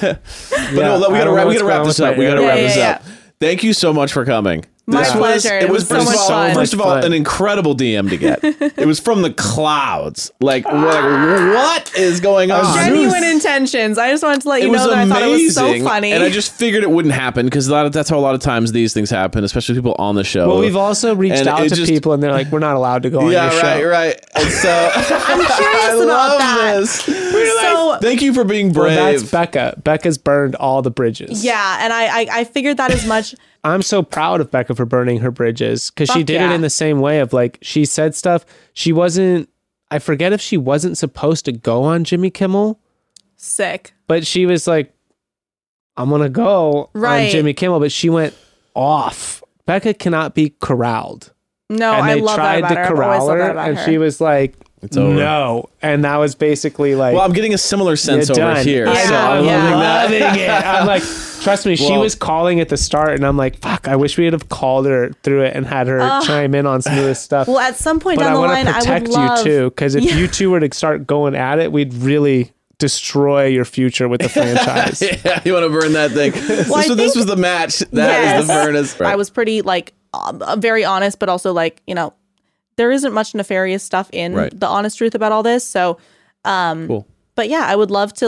gotta wrap this up. We gotta wrap this up. Thank you so much for coming. My This pleasure. It was so first of much all- fun. First of all, Fun. an incredible DM to get. It was from the clouds. Like, we're like, what is going on? Genuine intentions. I just wanted to let you It was know that I thought it was so amazing, funny. and I just figured it wouldn't happen because that's how a lot of times these things happen, especially people on the show. Well, we've also reached And out it to just- people and they're like, we're not allowed to go on yeah, your show. right. And so I'm curious I about love that. this. So Thank you for being Well, brave. that's Becca. Becca's burned all the bridges. yeah, and I figured that as much. I'm so proud of Becca for burning her bridges because she Fuck did yeah. it in the same way of like, she said stuff. She wasn't, I forget if she wasn't supposed to go on Jimmy Kimmel, Sick. but she was like, I'm going to go on Right. Jimmy Kimmel, but she went off. Becca cannot be corralled. No, and I they love that tried about to her. I've always corral loved that her about and her. she was like, It's over. no. And that was basically like, Well, I'm getting a similar sense you're over done. here. Yeah, so I'm yeah. loving that. loving it. I'm like, trust me, she Well- was calling at the start, and I'm like, fuck, I wish we would have called her through it and had her chime in on some of this stuff. Well, at some point but down I the want line, to I would protect love. you too, because if Yeah. you two were to start going at it, we'd really destroy your future with the franchise. Yeah, you want to burn that thing. Well, I This think- was the match. That Yes. is the furnace. I was pretty like very honest, but also like, there isn't much nefarious stuff in Right. the honest truth about all this. So, Cool. but yeah, I would love to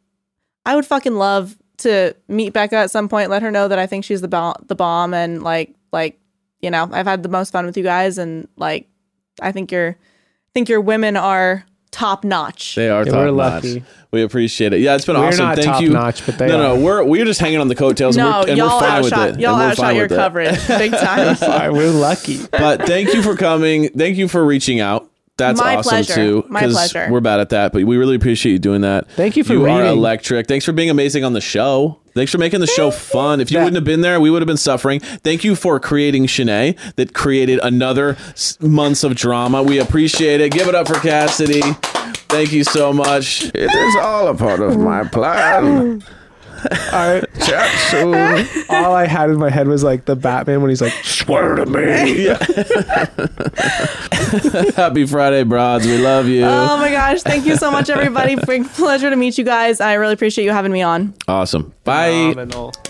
I would fucking love to meet Becca at some point. Let her know that I think she's the bomb, and like I've had the most fun with you guys, and like I think your women are top notch. They are Yeah, top we're notch. lucky. We appreciate it. Yeah, it's been We're awesome. not Thank top you. notch, but they no, are. we're just hanging on the coattails. No, and we're y'all fine with outshot it. y'all And we're outshot fine your with it. coverage big time. Fine, we're lucky. But thank you for coming. Thank you for reaching out. That's My awesome pleasure. too. My 'cause pleasure. We're bad at that, but we really appreciate you doing that. Thank you for You are reading. electric. Thanks for being amazing on the show. Thanks for making the show fun. If you wouldn't have been there, we would have been suffering. Thank you for creating Shanae that created another months of drama. We appreciate it. Give it up for Cassidy. Thank you so much. It is all a part of my plan. Chat soon. All I had in my head was like the Batman when he's like, Swear to me. Happy Friday, broads. We love you. Oh my gosh, thank you so much, everybody. Pleasure to meet you guys. I really appreciate you having me on. Awesome. Bye. phenomenal.